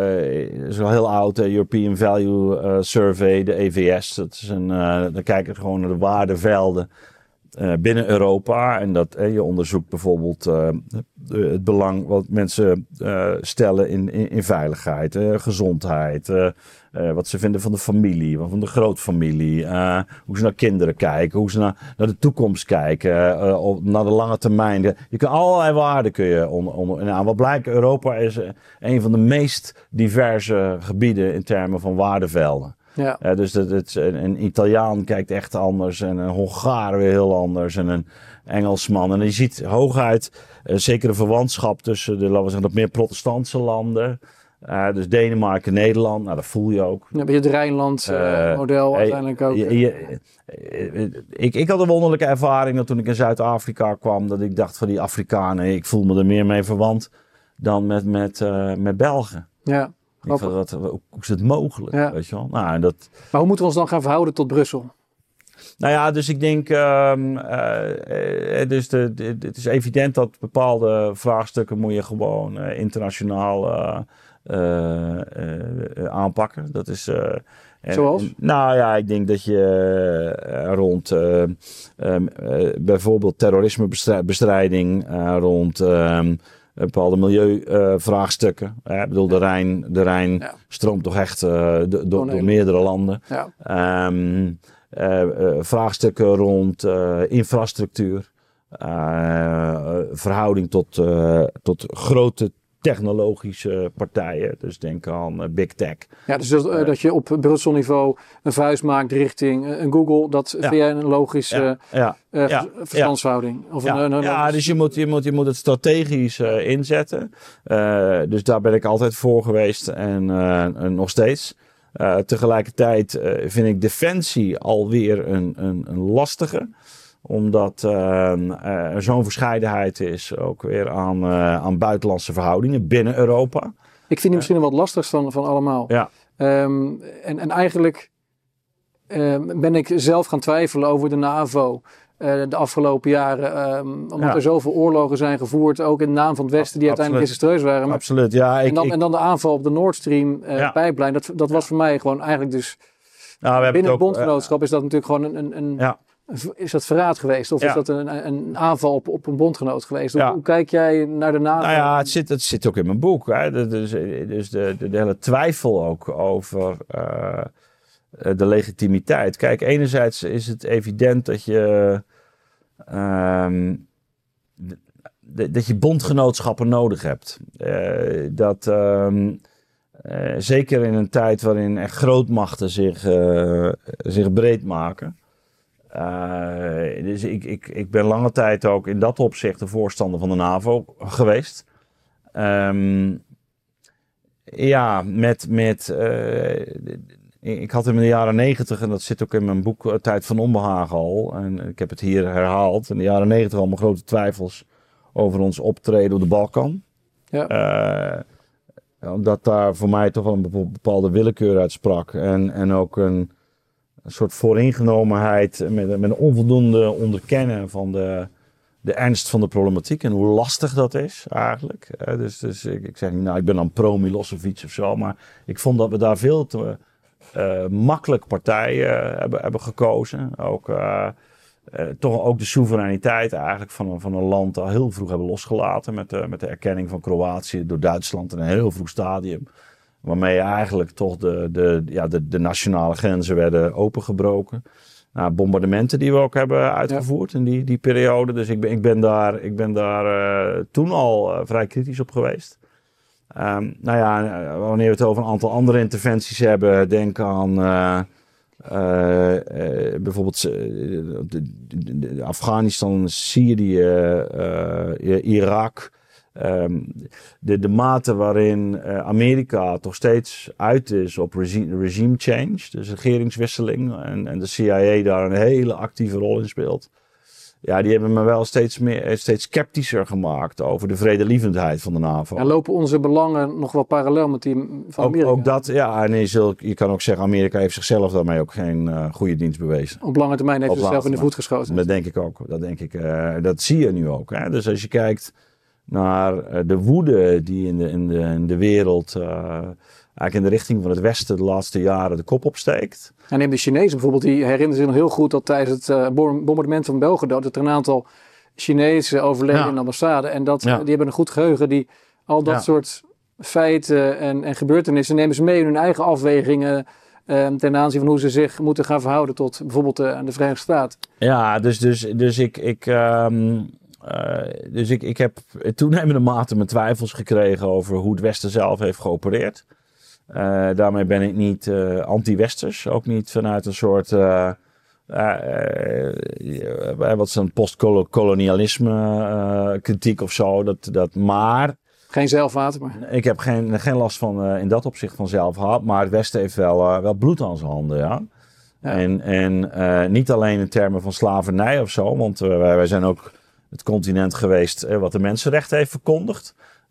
uh, is al heel oud, uh, European Value uh, Survey, de E V S. Dat is een, uh, dan kijken we gewoon naar de waardevelden uh, binnen Europa. En dat uh, je onderzoekt bijvoorbeeld uh, het belang wat mensen uh, stellen in, in, in veiligheid, uh, gezondheid. Uh, Uh, wat ze vinden van de familie, van de grootfamilie. Uh, hoe ze naar kinderen kijken, hoe ze naar, naar de toekomst kijken, uh, op, naar de lange termijn. De, je kan allerlei waarden kun je onder, onder nou, wat blijkt, Europa is uh, een van de meest diverse gebieden in termen van waardevelden. Ja. Uh, dus dat, het, een, een Italiaan kijkt echt anders en een Hongaar weer heel anders en een Engelsman. En je ziet hooguit uh, zekere verwantschap tussen de, laten we zeggen, wat meer protestantse landen. Uh, dus Denemarken, Nederland, nou dat voel je ook. Ja, je het Rijnland uh, uh, model uh, uiteindelijk ook. Je, je, je, ik, ik had een wonderlijke ervaring dat toen ik in Zuid-Afrika kwam, dat ik dacht van die Afrikanen, ik voel me er meer mee verwant dan met, met, uh, met Belgen. Ja. Ik van, wat, hoe is het mogelijk? Ja. Weet je wel? Nou, dat... Maar hoe moeten we ons dan gaan verhouden tot Brussel? Nou ja, dus ik denk, um, uh, dus de, de, het is evident dat bepaalde vraagstukken moet je gewoon uh, internationaal uh, uh, uh, aanpakken. Dat is... Uh, Zoals? En, nou ja, ik denk dat je uh, rond uh, um, uh, bijvoorbeeld terrorismebestrijding, uh, rond um, bepaalde milieuvraagstukken. Uh, ik bedoel, de Rijn, de Rijn ja. stroomt toch echt uh, do, do, door meerdere landen. Ja. Um, uh, uh, vraagstukken rond uh, infrastructuur, uh, verhouding tot, uh, tot grote technologische partijen. Dus denk aan uh, Big Tech. Ja, dus dat, uh, dat je op Brussel niveau een vuist maakt richting uh, een Google. Dat ja. vind jij een logische ja. Ja. Uh, ja. verstandsverhouding? Of ja, een, een, ja dus je moet, je, moet, je moet het strategisch uh, inzetten. Uh, dus daar ben ik altijd voor geweest en, uh, en nog steeds. Uh, tegelijkertijd uh, vind ik defensie alweer een, een, een lastige. Omdat uh, er zo'n verscheidenheid is ook weer aan, uh, aan buitenlandse verhoudingen binnen Europa. Ik vind die misschien wel wat lastigst van, van allemaal. Ja. Um, en, en eigenlijk um, ben ik zelf gaan twijfelen over de NAVO uh, de afgelopen jaren. Um, omdat ja. er zoveel oorlogen zijn gevoerd, ook in de naam van het Westen, die uiteindelijk desastreus waren. Maar, Absoluut, ja. Ik, en, dan, ik, en dan de aanval op de Nord Stream uh, ja. pijplijn. Dat, dat was voor mij gewoon eigenlijk dus... Nou, we binnen het, het bondgenootschap uh, is dat natuurlijk gewoon een... een, een ja. Is dat verraad geweest? Of ja. is dat een, een aanval op, op een bondgenoot geweest? Ja. Hoe, hoe kijk jij naar de NAVO? Nou ja, het zit, het zit ook in mijn boek. Hè. Dus, dus de, de, de hele twijfel ook over uh, de legitimiteit. Kijk, enerzijds is het evident dat je... Um, de, dat je bondgenootschappen nodig hebt. Uh, dat... Um, uh, zeker in een tijd waarin echt grootmachten zich, uh, zich breed maken... Uh, dus ik, ik, ik ben lange tijd ook in dat opzicht de voorstander van de NAVO geweest. Um, ja, met... met uh, ik had in de jaren negentig, en dat zit ook in mijn boek Tijd van Onbehagen al, en ik heb het hier herhaald, in de jaren negentig al mijn grote twijfels over ons optreden op de Balkan. Ja. Uh, omdat daar voor mij toch wel een bepaalde willekeur uit sprak. En, en ook een... Een soort vooringenomenheid met, met een onvoldoende onderkennen van de, de ernst van de problematiek en hoe lastig dat is eigenlijk. Uh, dus dus ik, ik zeg niet, nou ik ben dan pro-Milosevic of zo, maar ik vond dat we daar veel te uh, makkelijk partijen uh, hebben, hebben gekozen. Ook, uh, uh, toch ook de soevereiniteit eigenlijk van een, van een land al heel vroeg hebben losgelaten met de, met de erkenning van Kroatië door Duitsland in een heel vroeg stadium. Waarmee eigenlijk toch de, de, ja, de, de nationale grenzen werden opengebroken. Nou, bombardementen die we ook hebben uitgevoerd ja. in die, die periode. Dus ik ben, ik ben daar, ik ben daar uh, toen al uh, vrij kritisch op geweest. Um, nou ja, wanneer we het over een aantal andere interventies hebben, denk aan uh, uh, uh, bijvoorbeeld uh, de, de, de Afghanistan, Syrië, uh, Irak. Um, de, de mate waarin uh, Amerika toch steeds uit is op regime, regime change, dus regeringswisseling, en, en de C I A daar een hele actieve rol in speelt. Ja, die hebben me wel steeds meer, steeds sceptischer gemaakt over de vredelievendheid van de NAVO. En lopen onze belangen nog wel parallel met die van Amerika? Ook, ook dat, ja. En je, zult, je kan ook zeggen, Amerika heeft zichzelf daarmee ook geen uh, goede dienst bewezen. Op lange termijn heeft hij zichzelf in de voet geschoten. Dat denk ik ook. Dat, denk ik, uh, dat zie je nu ook. Hè? Dus als je kijkt naar de woede die in de, in de, in de wereld uh, eigenlijk in de richting van het Westen de laatste jaren de kop opsteekt. En neem de Chinezen bijvoorbeeld, die herinneren zich nog heel goed dat tijdens het uh, bombardement van Belgrado dat er een aantal Chinezen overleden ja. in de ambassade. En dat, ja. die hebben een goed geheugen, die al dat ja. soort feiten en, en gebeurtenissen nemen ze mee in hun eigen afwegingen uh, ten aanzien van hoe ze zich moeten gaan verhouden tot bijvoorbeeld uh, de Verenigde Staten. Ja, dus, dus, dus ik... ik um... Uh, dus ik, ik heb in toenemende mate mijn twijfels gekregen over hoe het Westen zelf heeft geopereerd. Uh, daarmee ben ik niet uh, anti-Westers, ook niet vanuit een soort, uh, uh, uh, wat is een postkolonialisme uh, kritiek of zo. Dat, dat, maar... Geen zelfhaat, maar... Ik heb geen, geen last van uh, in dat opzicht van zelfhaat, maar het Westen heeft wel, uh, wel bloed aan zijn handen, ja. ja. En, en uh, niet alleen in termen van slavernij of zo, want uh, wij, wij zijn ook het continent geweest uh, wat de mensenrechten heeft verkondigd.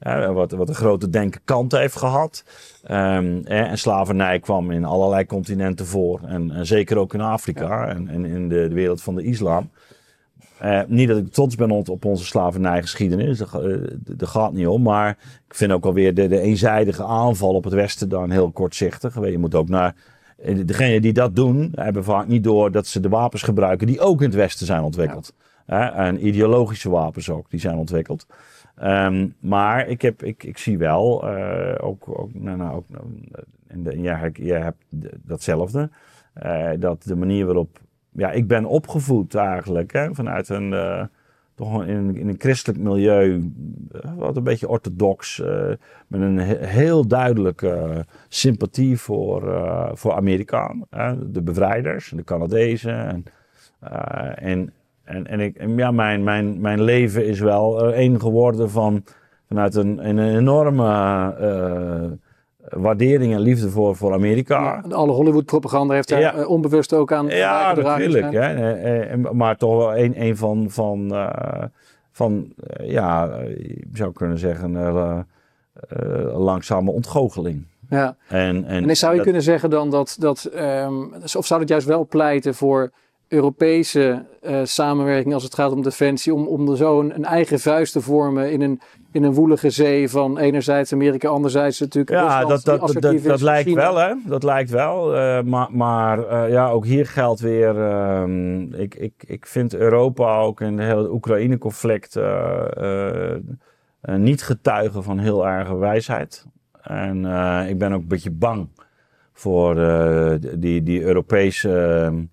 Uh, wat, wat een grote denkenkant heeft gehad. Um, eh, en slavernij kwam in allerlei continenten voor. En, en zeker ook in Afrika ja. en, en in de, de wereld van de islam. Uh, niet dat ik trots ben op, op onze slavernijgeschiedenis, daar uh, gaat niet om. Maar ik vind ook alweer de, de eenzijdige aanval op het Westen dan heel kortzichtig. Je moet ook naar... Degenen die dat doen, hebben vaak niet door dat ze de wapens gebruiken die ook in het Westen zijn ontwikkeld. Ja. Uh, en ideologische wapens ook, die zijn ontwikkeld. Um, maar ik, heb, ik, ik zie wel, uh, ook, ook, nou, nou, ook en de, ja, jij hebt datzelfde, uh, dat de manier waarop, ja, ik ben opgevoed eigenlijk, hè, vanuit een, uh, toch in, in een christelijk milieu, uh, wat een beetje orthodox, uh, met een he- heel duidelijke sympathie voor, uh, voor Amerikaan, uh, de bevrijders, de Canadezen en, uh, en En, en, ik, en ja, mijn, mijn, mijn leven is wel uh, één geworden van, vanuit een, een enorme uh, waardering en liefde voor, voor Amerika. Ja, alle Hollywood-propaganda heeft daar ja. uh, onbewust ook aan ja, natuurlijk. Hè. En, en, maar toch wel een, een van, van, uh, van uh, ja, je zou kunnen zeggen, uh, uh, langzame ontgoocheling. Ja. En, en, en zou je dat, kunnen zeggen dan dat, dat um, of zou het juist wel pleiten voor Europese uh, samenwerking als het gaat om defensie, om, om er zo een, een eigen vuist te vormen in een, in een woelige zee van enerzijds Amerika, anderzijds natuurlijk ja, Rusland, dat, dat, dat, dat, dat lijkt China. wel, hè? Dat lijkt wel. Uh, maar maar uh, ja, ook hier geldt weer, uh, ik, ik, ik vind Europa ook in het hele Oekraïne-conflict uh, uh, uh, niet getuige van heel erge wijsheid. En uh, ik ben ook een beetje bang voor uh, die, die Europese... Uh,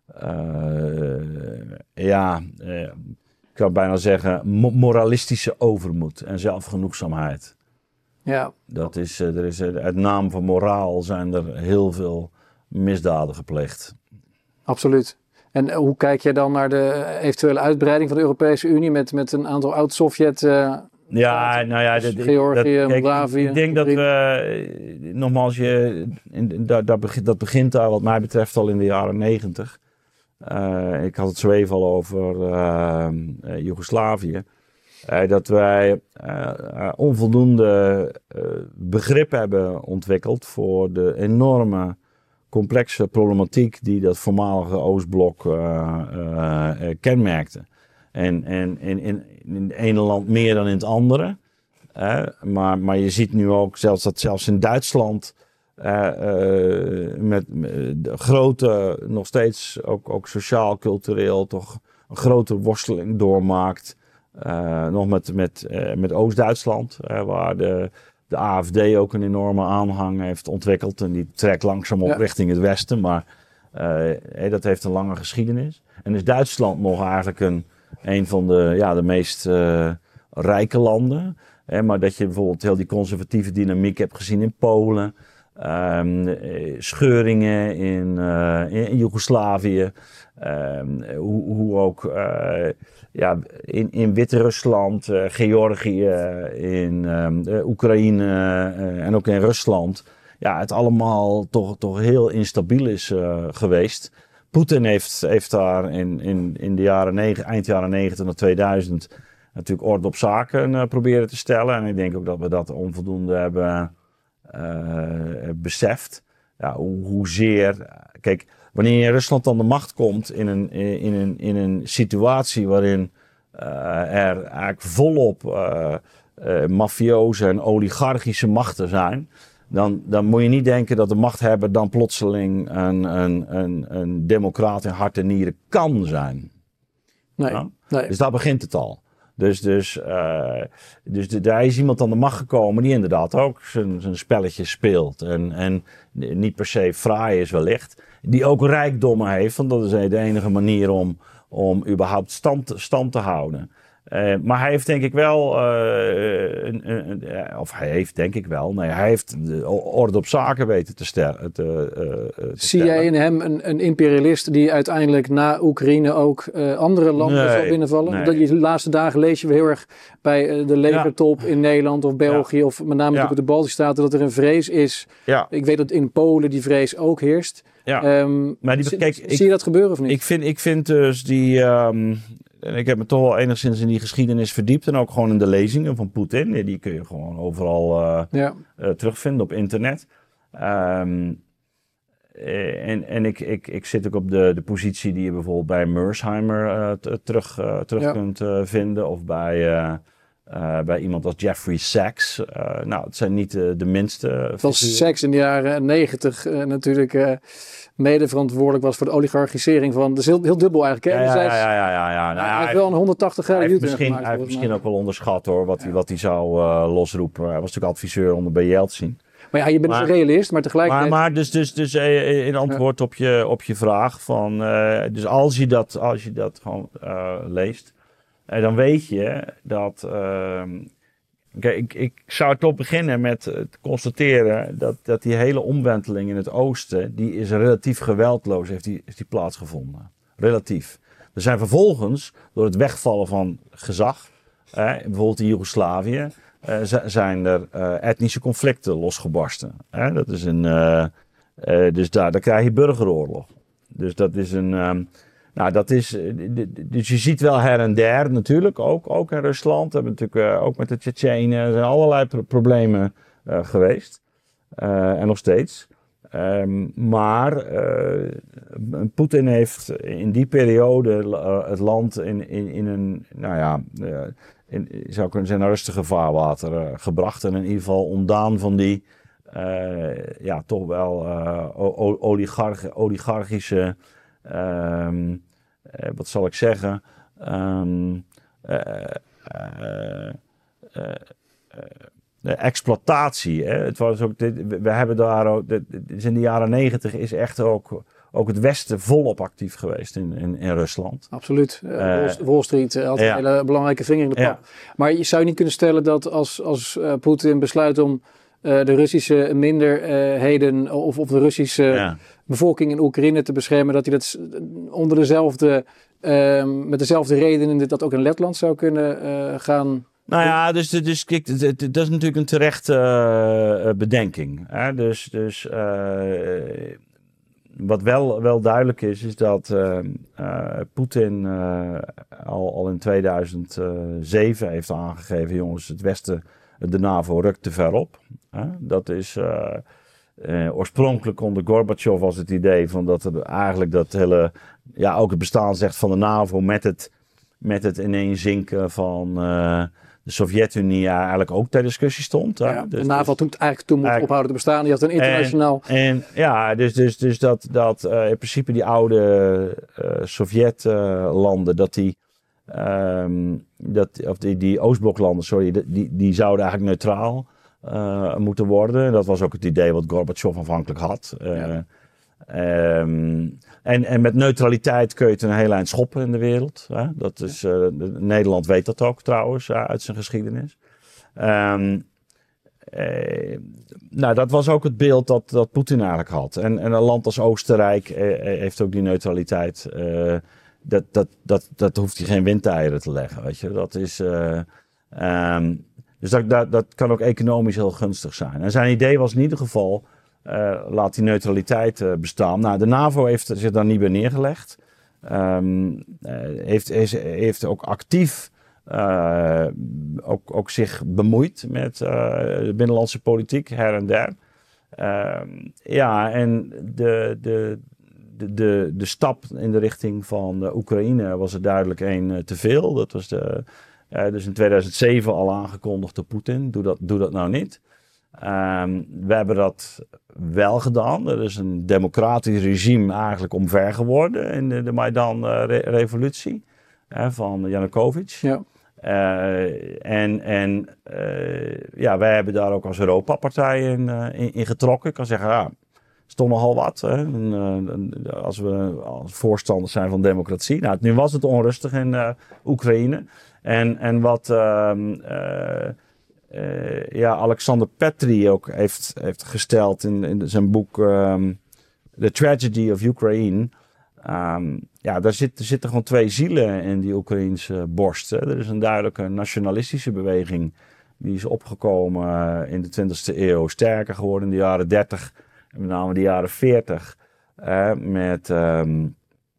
Uh, ja, uh, ik kan bijna zeggen mo- moralistische overmoed en zelfgenoegzaamheid. Ja. Dat is, uh, er is uh, uit naam van moraal zijn er heel veel misdaden gepleegd. Absoluut. En uh, hoe kijk jij dan naar de eventuele uitbreiding van de Europese Unie met, met een aantal oud-Sovjet uh, Ja, nou ja, dus dat, Georgië, dat, kijk, Moldavië. Ik denk dat we, uh, nogmaals, je, in, in, dat, dat, begint, dat begint daar wat mij betreft al in de jaren negentig. Uh, ik had het zo even al over uh, uh, Joegoslavië. Uh, dat wij uh, uh, onvoldoende uh, begrip hebben ontwikkeld voor de enorme complexe problematiek die dat voormalige Oostblok uh, uh, uh, kenmerkte. En, en, en in, in het ene land meer dan in het andere. Uh, maar, maar je ziet nu ook zelfs dat zelfs in Duitsland... Uh, uh, met, met grote, nog steeds ook, ook sociaal, cultureel, toch een grote worsteling doormaakt. Uh, nog met, met, uh, met Oost-Duitsland, uh, waar de, de A F D ook een enorme aanhang heeft ontwikkeld. En die trekt langzaam op ja. richting het westen, maar uh, hey, dat heeft een lange geschiedenis. En is Duitsland nog eigenlijk een, een van de, ja, de meest uh, rijke landen. Hè, maar dat je bijvoorbeeld heel die conservatieve dynamiek hebt gezien in Polen. Um, scheuringen in, uh, in, in Joegoslavië, um, hoe, hoe ook uh, ja, in, in Wit-Rusland, uh, Georgië, in um, Oekraïne uh, en ook in Rusland, ja, het allemaal toch, toch heel instabiel is uh, geweest. Poetin heeft, heeft daar in, in, in de jaren negen, eind jaren negentig naar tweeduizend natuurlijk orde op zaken uh, proberen te stellen. En ik denk ook dat we dat onvoldoende hebben Uh, beseft. Ja, hoe, hoezeer. Kijk, wanneer Rusland aan de macht komt in een, in een, in een situatie waarin uh, er eigenlijk volop uh, uh, mafioze en oligarchische machten zijn, dan, dan moet je niet denken dat de machthebber dan plotseling een, een, een, een democraat in hart en nieren kan zijn. Nee, ja? nee. Dus daar begint het al. Dus, dus, uh, dus de, daar is iemand aan de macht gekomen die inderdaad ook zijn, zijn spelletje speelt. En, en niet per se fraai is wellicht. Die ook rijkdommen heeft, want dat is de enige manier om, om überhaupt stand, stand te houden. Uh, maar hij heeft denk ik wel, uh, een, een, een, of hij heeft denk ik wel, nee, hij heeft de orde op zaken weten te, stel, te, uh, te Zie stellen. jij in hem een, een imperialist die uiteindelijk na Oekraïne ook uh, andere landen nee, zal binnenvallen? Nee. Dat je de laatste dagen lees je heel erg bij uh, de legertop ja. in Nederland of België ja. of met name ja. natuurlijk de Baltische Staten dat er een vrees is. Ja. Ik weet dat in Polen die vrees ook heerst. Ja. Um, maar die, zie, kijk, zie ik, je dat gebeuren of niet? Ik vind, ik vind dus die... Um, en ik heb me toch wel enigszins in die geschiedenis verdiept. En ook gewoon in de lezingen van Poetin. Die kun je gewoon overal uh, ja. uh, terugvinden op internet. Um, en en ik, ik, ik zit ook op de, de positie die je bijvoorbeeld bij Mearsheimer uh, t- terug, uh, terug ja. kunt uh, vinden. Of bij, uh, uh, bij iemand als Jeffrey Sachs. Uh, nou, het zijn niet uh, de minste. Als Sachs in de jaren negentig uh, natuurlijk uh, mede verantwoordelijk was voor de oligarchisering van... Dat is heel, heel dubbel eigenlijk. Hè? Ja, ja, ja, ja, ja, ja. Nou, hij heeft wel een honderdtachtig graden Hij heeft misschien, gemaakt, hij heeft misschien mij. ook wel onderschat hoor, wat, ja. hij, wat hij zou uh, losroepen. Hij was natuurlijk adviseur onder bij Yeltsin. Maar ja, je bent maar, dus een realist, maar tegelijkertijd... Maar, maar dus, dus, dus in antwoord ja. op, je, op je vraag van... Uh, dus als je dat, als je dat gewoon uh, leest... Uh, dan weet je dat... Uh, okay, ik, ik zou toch beginnen met uh, te constateren... Dat, dat die hele omwenteling in het oosten... die is relatief geweldloos, heeft die, heeft die plaatsgevonden. Relatief. Er zijn vervolgens, door het wegvallen van gezag... Uh, bijvoorbeeld in Joegoslavië... Uh, z- zijn er uh, etnische conflicten losgebarsten. Hè? Dat is een, uh, uh, dus daar, daar krijg je burgeroorlog. Dus dat is een, um, nou dat is, uh, d- d- dus je ziet wel her en der natuurlijk, ook, ook in Rusland. We hebben natuurlijk uh, ook met de Tsjetsjenen, er zijn allerlei pro- problemen uh, geweest. Uh, en nog steeds. Um, maar uh, Poetin heeft in die periode uh, het land in, in, in een, nou ja... Uh, In, zou kunnen zeggen, rustige vaarwater uh, gebracht. En in ieder geval ontdaan van die, uh, ja, toch wel uh, oligarch, oligarchische, um, uh, wat zal ik zeggen, um, uh, uh, uh, uh, de exploitatie. Hè? Het was ook, dit, we hebben daar ook, dit, dit in de jaren negentig is echt ook... Ook het Westen volop actief geweest in, in, in Rusland. Absoluut. Uh, Wall Street uh, had ja. een hele belangrijke vinger in de pap. Ja. Maar je zou niet kunnen stellen dat als, als uh, Poetin besluit om uh, de Russische minderheden of, of de Russische ja. bevolking in Oekraïne te beschermen, dat hij dat onder dezelfde, uh, met dezelfde redenen dat ook in Letland zou kunnen uh, gaan... Nou ja, dus, dus kijk, dat is natuurlijk een terechte uh, bedenking. Hè? Dus... dus uh, Wat wel, wel duidelijk is, is dat uh, uh, Poetin uh, al, al in tweeduizend zeven heeft aangegeven... jongens, het Westen, de NAVO rukt te ver op. Huh? Dat is... Uh, uh, oorspronkelijk onder Gorbachev was het idee van dat er eigenlijk dat hele... Ja, ook het bestaan zegt van de NAVO met het, met het ineenzinken van... Uh, de Sovjet-Unie ja, eigenlijk ook ter discussie stond. Ja, dus, de NAVO had toen eigenlijk toen moeten ophouden te bestaan. Die had een internationaal... En, en ja, dus, dus, dus dat, dat uh, in principe die oude uh, Sovjet-landen, uh, dat die, um, dat, of die, die Oostbloklanden, sorry, die, die zouden eigenlijk neutraal uh, moeten worden. Dat was ook het idee wat Gorbachev aanvankelijk had. Uh, ja. Um, en, en met neutraliteit kun je het een heel eind schoppen in de wereld. Hè? Dat is, uh, de, Nederland weet dat ook trouwens, uh, uit zijn geschiedenis. Um, uh, nou, dat was ook het beeld dat, dat Poetin eigenlijk had. En, en een land als Oostenrijk uh, heeft ook die neutraliteit. Uh, dat, dat, dat, dat hoeft hij geen windeieren te leggen, weet je. Dat is... Uh, um, dus dat, dat, dat kan ook economisch heel gunstig zijn. En zijn idee was in ieder geval... Uh, laat die neutraliteit uh, bestaan. Nou, de NAVO heeft zich daar niet bij neergelegd. Um, uh, heeft, is, heeft ook actief uh, ook, ook zich bemoeid met uh, de binnenlandse politiek, her en der. Uh, ja, en de, de, de, de, de stap in de richting van de Oekraïne was er duidelijk een uh, te veel. Dat was de, uh, dus in tweeduizend zeven al aangekondigd door Poetin. Doe dat, doe dat nou niet. Um, we hebben dat wel gedaan. Er is een democratisch regime eigenlijk omver geworden in de, de Maidan-revolutie uh, van Janukovic. Ja. Uh, en en uh, ja, wij hebben daar ook als Europa-partij in, uh, in, in getrokken. Ik kan zeggen, ja, is toch nogal wat. Hè? En, uh, als we als voorstanders zijn van democratie. Nou, nu was het onrustig in uh, Oekraïne. En, en wat... Uh, uh, Uh, ja, Alexander Petri ook heeft, heeft gesteld in, in zijn boek um, The Tragedy of Ukraine. Um, ja, daar zit, er zitten gewoon twee zielen in die Oekraïense borst. Hè. Er is een duidelijke nationalistische beweging die is opgekomen uh, in de twintigste eeuw. Sterker geworden in de jaren dertig en met name de jaren veertig. Uh, met, um,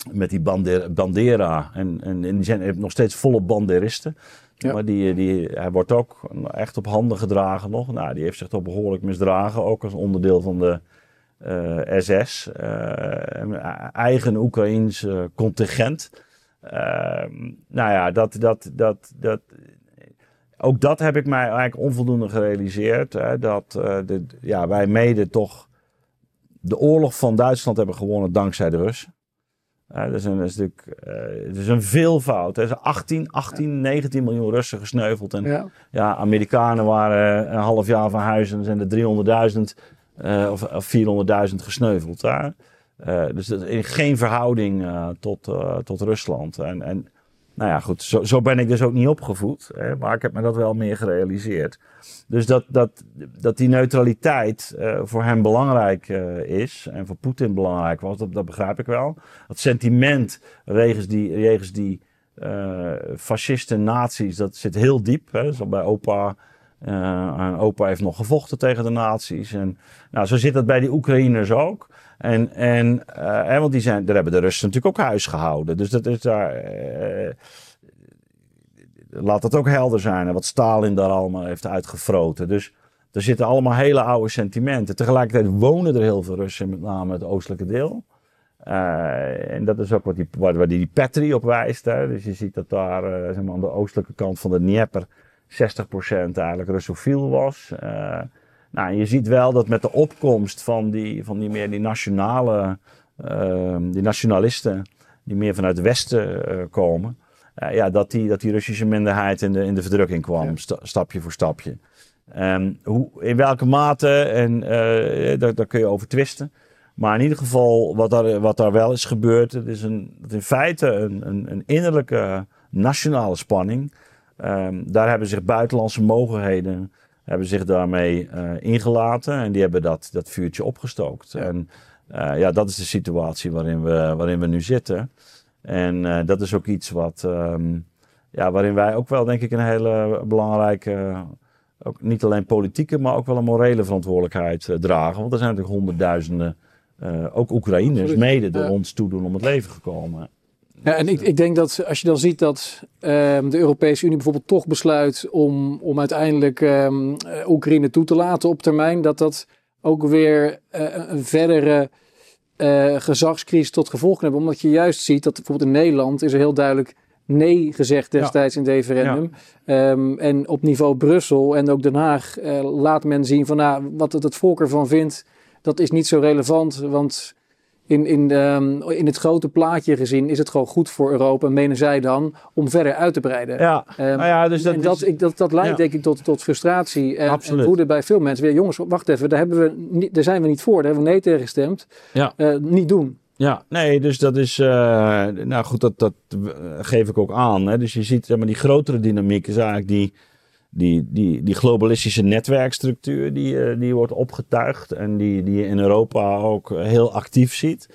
met die Bandera. Bandera en, en, en die zijn nog steeds volop banderisten. Ja. Maar die, die, hij wordt ook echt op handen gedragen nog. Nou, die heeft zich toch behoorlijk misdragen. Ook als onderdeel van de uh, S S. Uh, eigen Oekraïens uh, contingent. Uh, nou ja, dat, dat, dat, dat, ook dat heb ik mij eigenlijk onvoldoende gerealiseerd. Hè, dat uh, de, ja, wij mede toch de oorlog van Duitsland hebben gewonnen dankzij de Russen. Uh, dat, is een, dat, is natuurlijk, uh, dat is een veelvoud. Er zijn achttien, achttien, negentien miljoen Russen gesneuveld. En ja. Ja, Amerikanen waren een half jaar van huis en er zijn er driehonderdduizend uh, of, of vierhonderdduizend gesneuveld. Hè? Uh, dus dat is in geen verhouding uh, tot, uh, tot Rusland. En, en nou ja, goed, zo, zo ben ik dus ook niet opgevoed. Hè, maar ik heb me dat wel meer gerealiseerd. Dus dat, dat, dat die neutraliteit uh, voor hem belangrijk uh, is en voor Poetin belangrijk was, dat, dat begrijp ik wel. Dat sentiment regens die, regens die uh, fascisten, nazi's, dat zit heel diep. Hè. Dus bij opa, uh, opa heeft nog gevochten tegen de nazi's. En, nou, zo zit dat bij die Oekraïners ook. En, en uh, want die zijn, daar hebben de Russen natuurlijk ook huis gehouden. Dus dat is daar. Uh, laat dat ook helder zijn. En wat Stalin daar allemaal heeft uitgefroten. Dus er zitten allemaal hele oude sentimenten. Tegelijkertijd wonen er heel veel Russen, met name het oostelijke deel. Uh, en dat is ook wat die, waar, waar die, die Petri op wijst. Hè. Dus je ziet dat daar uh, zeg maar aan de oostelijke kant van de Dnieper zestig procent eigenlijk Russofiel was. Uh, Nou, je ziet wel dat met de opkomst van die, van die meer die nationale, uh, die nationalisten, die meer vanuit het Westen uh, komen, uh, ja, dat die, dat die Russische minderheid in de, in de verdrukking kwam, ja. sta, stapje voor stapje. Um, hoe, in welke mate, en uh, daar, daar kun je over twisten. Maar in ieder geval, wat daar, wat daar wel is gebeurd, het is een, het in feite een, een, een innerlijke nationale spanning. Um, daar hebben zich buitenlandse mogendheden hebben zich daarmee uh, ingelaten en die hebben dat, dat vuurtje opgestookt. Ja. En uh, ja, dat is de situatie waarin we, waarin we nu zitten. En uh, dat is ook iets wat, um, ja, waarin wij ook wel denk ik een hele belangrijke, uh, ook niet alleen politieke, maar ook wel een morele verantwoordelijkheid uh, dragen. Want er zijn natuurlijk honderdduizenden, uh, ook Oekraïners, Absoluut. mede door ja. ons toedoen om het leven gekomen. Ja, en ik, ik denk dat als je dan ziet dat um, de Europese Unie bijvoorbeeld toch besluit om, om uiteindelijk um, Oekraïne toe te laten op termijn, dat dat ook weer uh, een verdere uh, gezagscrisis tot gevolg kan hebben. Omdat je juist ziet dat bijvoorbeeld in Nederland is er heel duidelijk nee gezegd destijds ja. in het referendum. Ja. Um, en op niveau Brussel en ook Den Haag uh, laat men zien van nou, wat het, het volk ervan vindt, dat is niet zo relevant, want In, in, de, in het grote plaatje gezien is het gewoon goed voor Europa, menen zij dan, om verder uit te breiden. Ja, um, nou ja, dus dat, en dat, is, ik, dat, dat leidt ja. denk ik tot, tot frustratie en, en woede bij veel mensen. Weer, jongens, wacht even, daar, hebben we niet, daar zijn we niet voor, daar hebben we nee tegen gestemd. Ja. Uh, niet doen. Ja, nee, dus dat is, uh, nou goed, dat, dat geef ik ook aan. Hè. Dus je ziet, zeg maar, die grotere dynamiek is eigenlijk die, die, die, die globalistische netwerkstructuur die, uh, die wordt opgetuigd en die, die je in Europa ook heel actief ziet.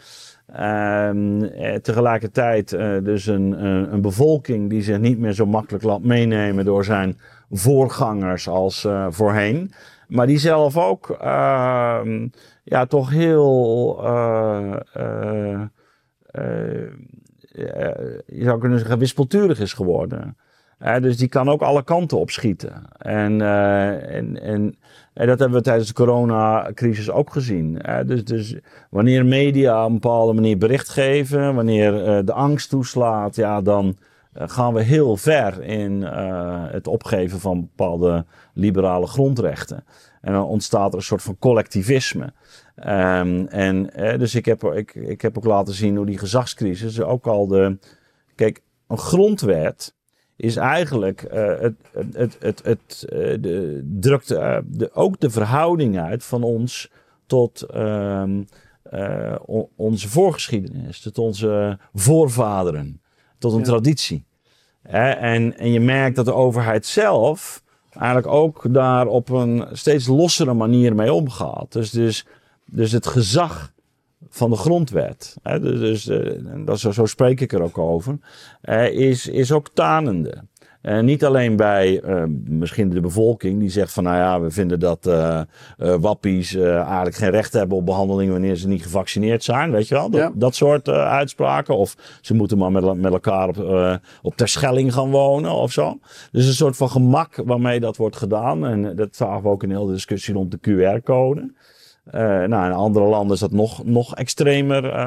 Um, eh, tegelijkertijd uh, dus een, een, een bevolking die zich niet meer zo makkelijk laat meenemen door zijn voorgangers als uh, voorheen. Maar die zelf ook uh, ja, toch heel, uh, uh, uh, uh, je zou kunnen zeggen, wispelturig is geworden. Uh, dus die kan ook alle kanten opschieten. En, uh, en, en, en dat hebben we tijdens de coronacrisis ook gezien. Uh, dus, dus wanneer media op een bepaalde manier bericht geven, wanneer uh, de angst toeslaat, ja, dan uh, gaan we heel ver in uh, het opgeven van bepaalde liberale grondrechten. En dan ontstaat er een soort van collectivisme. Um, en uh, dus ik heb, ik, ik heb ook laten zien hoe die gezagscrisis ook al de... Kijk, een grondwet is eigenlijk, uh, het, het, het, het, uh, de, drukt uh, de, ook de verhouding uit van ons tot uh, uh, on, onze voorgeschiedenis, tot onze voorvaderen, tot een ja. traditie. Uh, en, en je merkt dat de overheid zelf eigenlijk ook daar op een steeds lossere manier mee omgaat. Dus, dus, dus het gezag van de grondwet, hè, dus, uh, dat, zo, zo spreek ik er ook over, uh, is, is ook tanende. Uh, niet alleen bij uh, misschien de bevolking die zegt van nou ja, we vinden dat uh, uh, wappies uh, eigenlijk geen recht hebben op behandeling wanneer ze niet gevaccineerd zijn, weet je wel. Dat, ja. dat soort uh, uitspraken. Of ze moeten maar met, met elkaar op, uh, op Terschelling gaan wonen of zo. Dus een soort van gemak waarmee dat wordt gedaan. En dat zagen we ook in heel de discussie rond de Q R-code. Uh, nou, in andere landen is dat nog, nog extremer uh,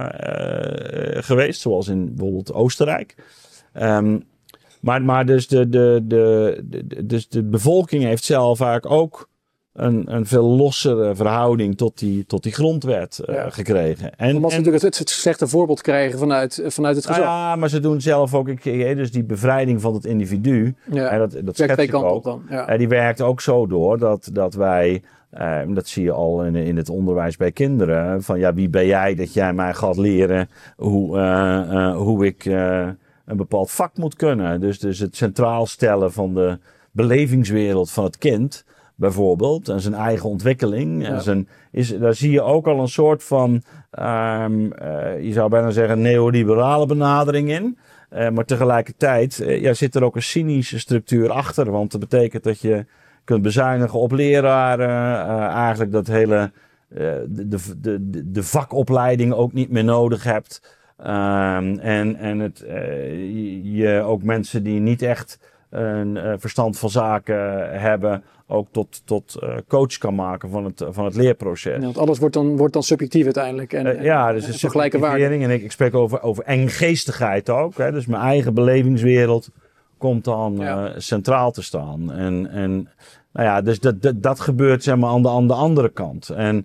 uh, geweest, zoals in bijvoorbeeld Oostenrijk. Um, maar, maar dus de, de, de, de, dus de bevolking heeft zelf eigenlijk ook een, een veel lossere verhouding tot die, tot die grondwet uh, ja. gekregen. En, Omdat ze en, natuurlijk het, het slechte voorbeeld krijgen vanuit, vanuit het gezag. Ja, maar ze doen zelf ook, ik, dus die bevrijding van het individu, ja. en dat, dat schets ik ook, dan. Ja. En die werkt ook zo door dat, dat wij... Uh, dat zie je al in, in het onderwijs bij kinderen. Van ja, wie ben jij dat jij mij gaat leren hoe, uh, uh, hoe ik uh, een bepaald vak moet kunnen. Dus, dus het centraal stellen van de belevingswereld van het kind, bijvoorbeeld. En zijn eigen ontwikkeling. Ja. En zijn, is, daar zie je ook al een soort van, um, uh, je zou bijna zeggen, neoliberale benadering in. Uh, maar tegelijkertijd uh, ja, zit er ook een cynische structuur achter. Want dat betekent dat je kunt bezuinigen op leraren, uh, eigenlijk dat hele uh, de, de, de, de vakopleiding ook niet meer nodig hebt. Um, en en het, uh, je ook mensen die niet echt een uh, verstand van zaken hebben, ook tot, tot uh, coach kan maken van het, van het leerproces. Ja, want alles wordt dan, wordt dan subjectief uiteindelijk. En, uh, ja, dus en, en subjectivering. En ik, ik spreek over, over enggeestigheid ook. Hè, dus mijn eigen belevingswereld komt dan ja. uh, centraal te staan. En, en nou ja, dus dat, dat, dat gebeurt zeg maar aan de, aan de andere kant. En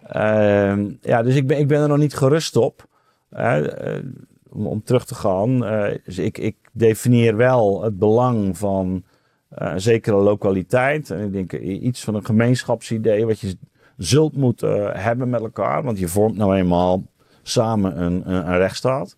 uh, ja, dus ik ben, ik ben er nog niet gerust op. Uh, uh, om, om terug te gaan. Uh, dus ik, ik definieer wel het belang van uh, een zekere lokaliteit. En ik denk iets van een gemeenschapsidee wat je zult moeten hebben met elkaar. Want je vormt nou eenmaal samen een, een, een rechtsstaat.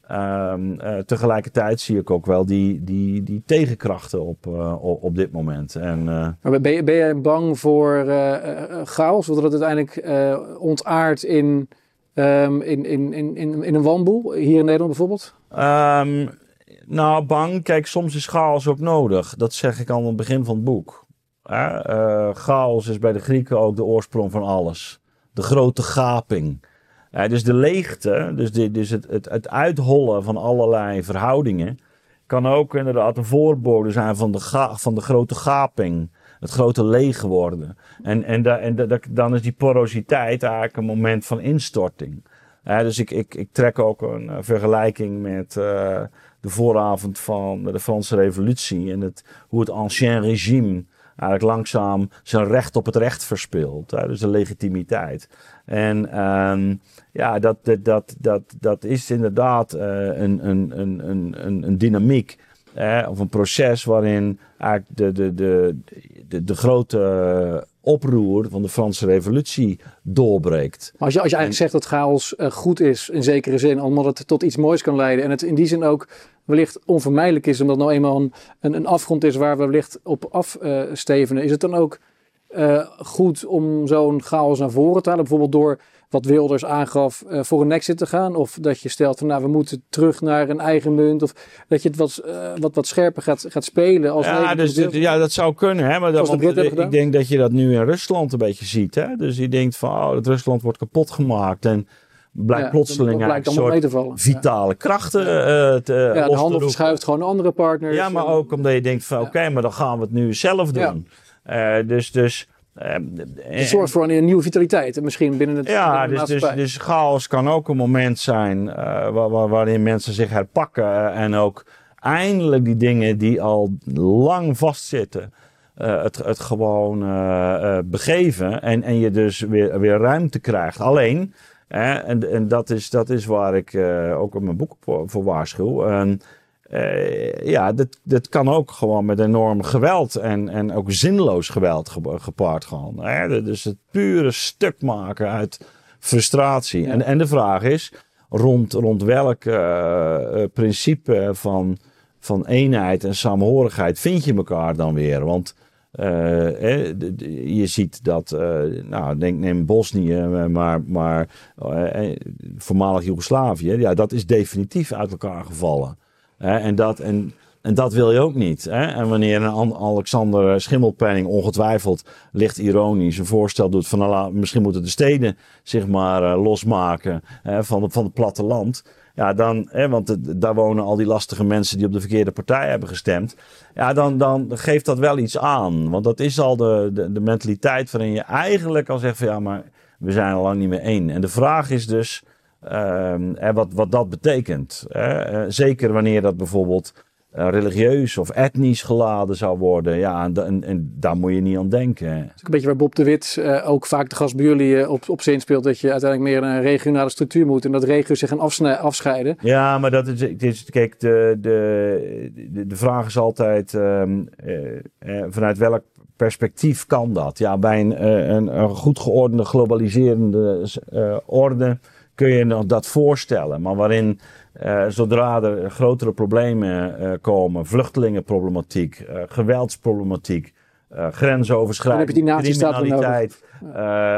Um, uh, tegelijkertijd zie ik ook wel die, die, die tegenkrachten op, uh, op, op dit moment. En, uh, maar ben je, ben je bang voor uh, uh, chaos? Zodat het uiteindelijk uh, ontaardt in, um, in, in, in, in een wanboel? Hier in Nederland bijvoorbeeld? Um, nou, bang. Kijk, soms is chaos ook nodig. Dat zeg ik al aan het begin van het boek. Uh, uh, chaos is bij de Grieken ook de oorsprong van alles. De grote gaping. Uh, dus de leegte, dus, de, dus het, het, het uithollen van allerlei verhoudingen, kan ook inderdaad een voorbode zijn van de, ga, van de grote gaping. Het grote leeg worden. En, en, da, en da, dan is die porositeit eigenlijk een moment van instorting. Uh, dus ik, ik, ik trek ook een uh, vergelijking met uh, de vooravond van de Franse Revolutie. En het, hoe het ancien regime eigenlijk langzaam zijn recht op het recht verspeelt. Hè? Dus de legitimiteit. En um, ja, dat, dat, dat, dat, dat is inderdaad uh, een, een, een, een, een dynamiek. Eh, of een proces waarin eigenlijk de, de, de, de, de grote oproer van de Franse Revolutie doorbreekt. Maar als je, als je eigenlijk en, zegt dat chaos uh, goed is, in zekere zin, omdat het tot iets moois kan leiden. En het in die zin ook wellicht onvermijdelijk is, omdat het nou eenmaal een, een, een afgrond is waar we wellicht op afstevenen. Uh, is het dan ook uh, goed om zo'n chaos naar voren te halen? Bijvoorbeeld door, wat Wilders aangaf, uh, voor een exit te gaan? Of dat je stelt van, nou, we moeten terug naar een eigen munt? Of dat je het wat, uh, wat, wat scherper gaat, gaat spelen? Als ja, dus dit, ja, dat zou kunnen. Hè? Maar dat, want, de ik denk dat je dat nu in Rusland een beetje ziet. Hè? Dus je denkt van, oh, dat Rusland wordt kapot gemaakt. En blijkt ja, plotseling dat, dat blijkt een soort vitale ja. krachten uh, te ja, de handel verschuift gewoon naar andere partners. Ja, maar ook omdat je denkt van, oké, okay, ja. maar dan gaan we het nu zelf doen. Ja. Uh, dus... dus Het zorgt voor een nieuwe vitaliteit, misschien binnen het Ja, binnen dus, dus, dus chaos kan ook een moment zijn uh, waar, waar, waarin mensen zich herpakken uh, en ook eindelijk die dingen die al lang vastzitten, uh, het, het gewoon uh, uh, begeven en, en je dus weer, weer ruimte krijgt. Alleen, uh, en, en dat, is, dat is waar ik uh, ook in mijn boek voor, voor waarschuw. Uh, Uh, ja, dat, dat kan ook gewoon met enorm geweld en, en ook zinloos geweld ge, gepaard gaan. Hè? Dus het pure stuk maken uit frustratie. Ja. En, en de vraag is, rond, rond welk uh, uh, principe van, van eenheid en samenhorigheid vind je elkaar dan weer? Want uh, eh, de, de, je ziet dat, uh, nou, denk, neem Bosnië, maar, maar uh, voormalig Joegoslavië, ja, dat is definitief uit elkaar gevallen. He, en, dat, en, En dat wil je ook niet. Hè? En wanneer een Alexander Schimmelpenninck ongetwijfeld licht ironisch een voorstel doet van nou, misschien moeten de steden zich maar uh, losmaken hè, van, de, van het platteland. Ja, dan, hè, want het, daar wonen al die lastige mensen die op de verkeerde partij hebben gestemd. Ja, dan, dan geeft dat wel iets aan. Want dat is al de, de, de mentaliteit waarin je eigenlijk al zegt van ja, maar we zijn al lang niet meer één. En de vraag is dus uh, wat, wat dat betekent. Hè? Uh, zeker wanneer dat bijvoorbeeld Uh, religieus of etnisch geladen zou worden. Ja, en, en, en daar moet je niet aan denken. Dat is een beetje waar Bob de Wit uh, ook vaak de gast bij jullie uh, op, op zin speelt. Dat je uiteindelijk meer een regionale structuur moet. En dat regio's zich gaan afsnij, afscheiden. Ja, maar dat is, het is kijk, de, de, de, de vraag is altijd um, uh, uh, vanuit welk perspectief kan dat? Ja, bij een, uh, een, een goed geordende, globaliserende uh, orde kun je dat voorstellen. Maar waarin Uh, zodra er grotere problemen uh, komen, vluchtelingenproblematiek, uh, geweldsproblematiek, uh, grensoverschrijdende criminaliteit, uh, uh,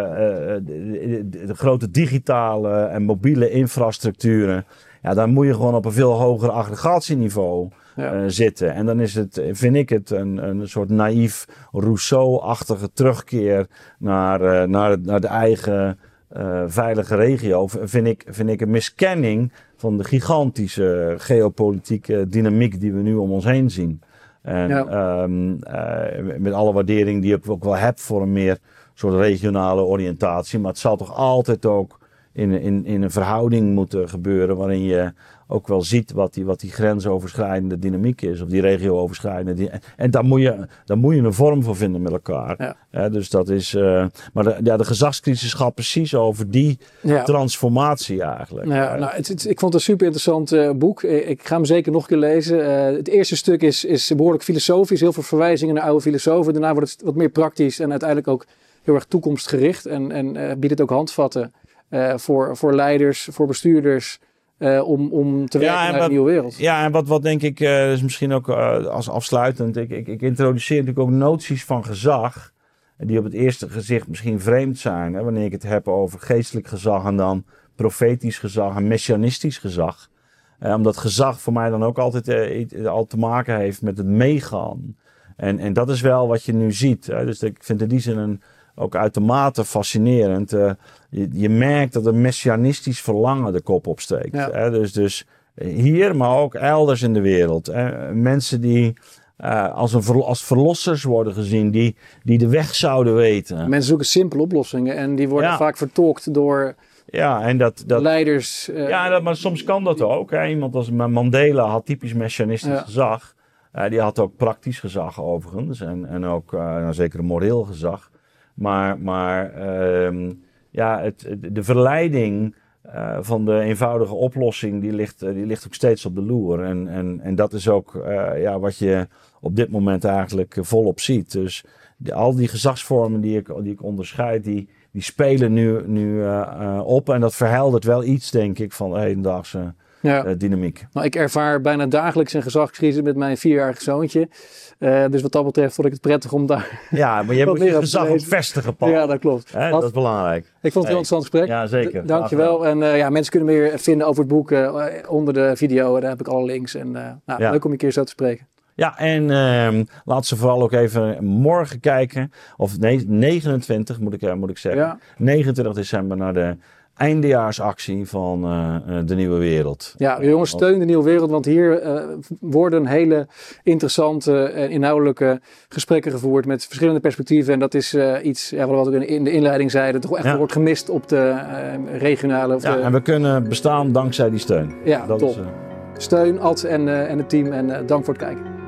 de, de, de grote digitale en mobiele infrastructuren, ja, dan moet je gewoon op een veel hoger aggregatieniveau ja. uh, zitten. En dan is het, vind ik het, een, een soort naïef Rousseau-achtige terugkeer naar, uh, naar, naar de eigen uh, veilige regio. Vind ik, vind ik een miskenning van de gigantische geopolitieke dynamiek die we nu om ons heen zien. En ja. um, uh, met alle waardering die ik ook wel heb voor een meer soort regionale oriëntatie. Maar het zal toch altijd ook in, in, in een verhouding moeten gebeuren waarin je ook wel ziet wat die, wat die grensoverschrijdende dynamiek is. Of die regio-overschrijdende. Die, en daar moet, je, daar moet je een vorm voor vinden met elkaar. Ja. Ja, dus dat is. Uh, maar de, ja, de gezagscrisis gaat precies over die ja. transformatie eigenlijk. Ja, nou, het, het, ik vond het een super interessant uh, boek. Ik ga hem zeker nog een keer lezen. Uh, het eerste stuk is, is behoorlijk filosofisch. Heel veel verwijzingen naar oude filosofen. Daarna wordt het wat meer praktisch en uiteindelijk ook heel erg toekomstgericht. En, en uh, biedt het ook handvatten uh, voor, voor leiders, voor bestuurders. Uh, om, om te werken ja, naar een nieuwe wereld. Ja, en wat, wat denk ik, uh, is misschien ook uh, als afsluitend. Ik, ik, ik introduceer natuurlijk ook noties van gezag. Die op het eerste gezicht misschien vreemd zijn. Hè, wanneer ik het heb over geestelijk gezag en dan profetisch gezag en messianistisch gezag. Uh, omdat gezag voor mij dan ook altijd uh, al te maken heeft met het meegaan. En, en dat is wel wat je nu ziet. Hè. Dus ik vind in die zin een, ook uitermate fascinerend. Uh, je, je merkt dat een messianistisch verlangen de kop opsteekt. Ja. Hè. Dus, dus hier, maar ook elders in de wereld. Hè. Mensen die uh, als, een ver, als verlossers worden gezien, die, die de weg zouden weten. Mensen zoeken simpele oplossingen en die worden ja. vaak vertolkt door ja, en dat, dat, leiders. Uh, ja, dat, maar soms kan dat ook. Hè. Iemand als Mandela had typisch messianistisch ja. gezag. Uh, die had ook praktisch gezag overigens. En, en ook uh, nou, zeker een moreel gezag. Maar, maar uh, ja, het, de verleiding uh, van de eenvoudige oplossing, die ligt, uh, die ligt ook steeds op de loer. En, en, en dat is ook uh, ja, wat je op dit moment eigenlijk volop ziet. Dus de, al die gezagsvormen die ik, die ik onderscheid, die, die spelen nu, nu uh, uh, op. En dat verheldert wel iets, denk ik, van de hedendaagse ja. uh, dynamiek. Nou, ik ervaar bijna dagelijks een gezagscrisis met mijn vierjarig zoontje. Uh, dus wat dat betreft vond ik het prettig om daar. Ja, maar je moet je gezag ook vestigen, Paul. Ja, dat klopt. Hè, dat is belangrijk. Ik vond het een heel interessant gesprek. Ja, zeker. D- dankjewel. En uh, ja, mensen kunnen meer vinden over het boek uh, onder de video. Daar heb ik alle links. En uh, nou, ja. leuk om een keer zo te spreken. Ja, en uh, laat ze vooral ook even morgen kijken. Of nee, negenentwintig moet ik, uh, moet ik zeggen. Ja. negenentwintig december naar de eindejaarsactie van uh, De Nieuwe Wereld. Ja, jongens, steun De Nieuwe Wereld, want hier uh, worden hele interessante en inhoudelijke gesprekken gevoerd met verschillende perspectieven. En dat is uh, iets, ja, wat we in de inleiding zeiden, toch echt ja. wordt gemist op de uh, regionale... Of ja, de... en we kunnen bestaan dankzij die steun. Ja, dat top. Is, uh... Steun, Ad en, uh, en het team en uh, dank voor het kijken.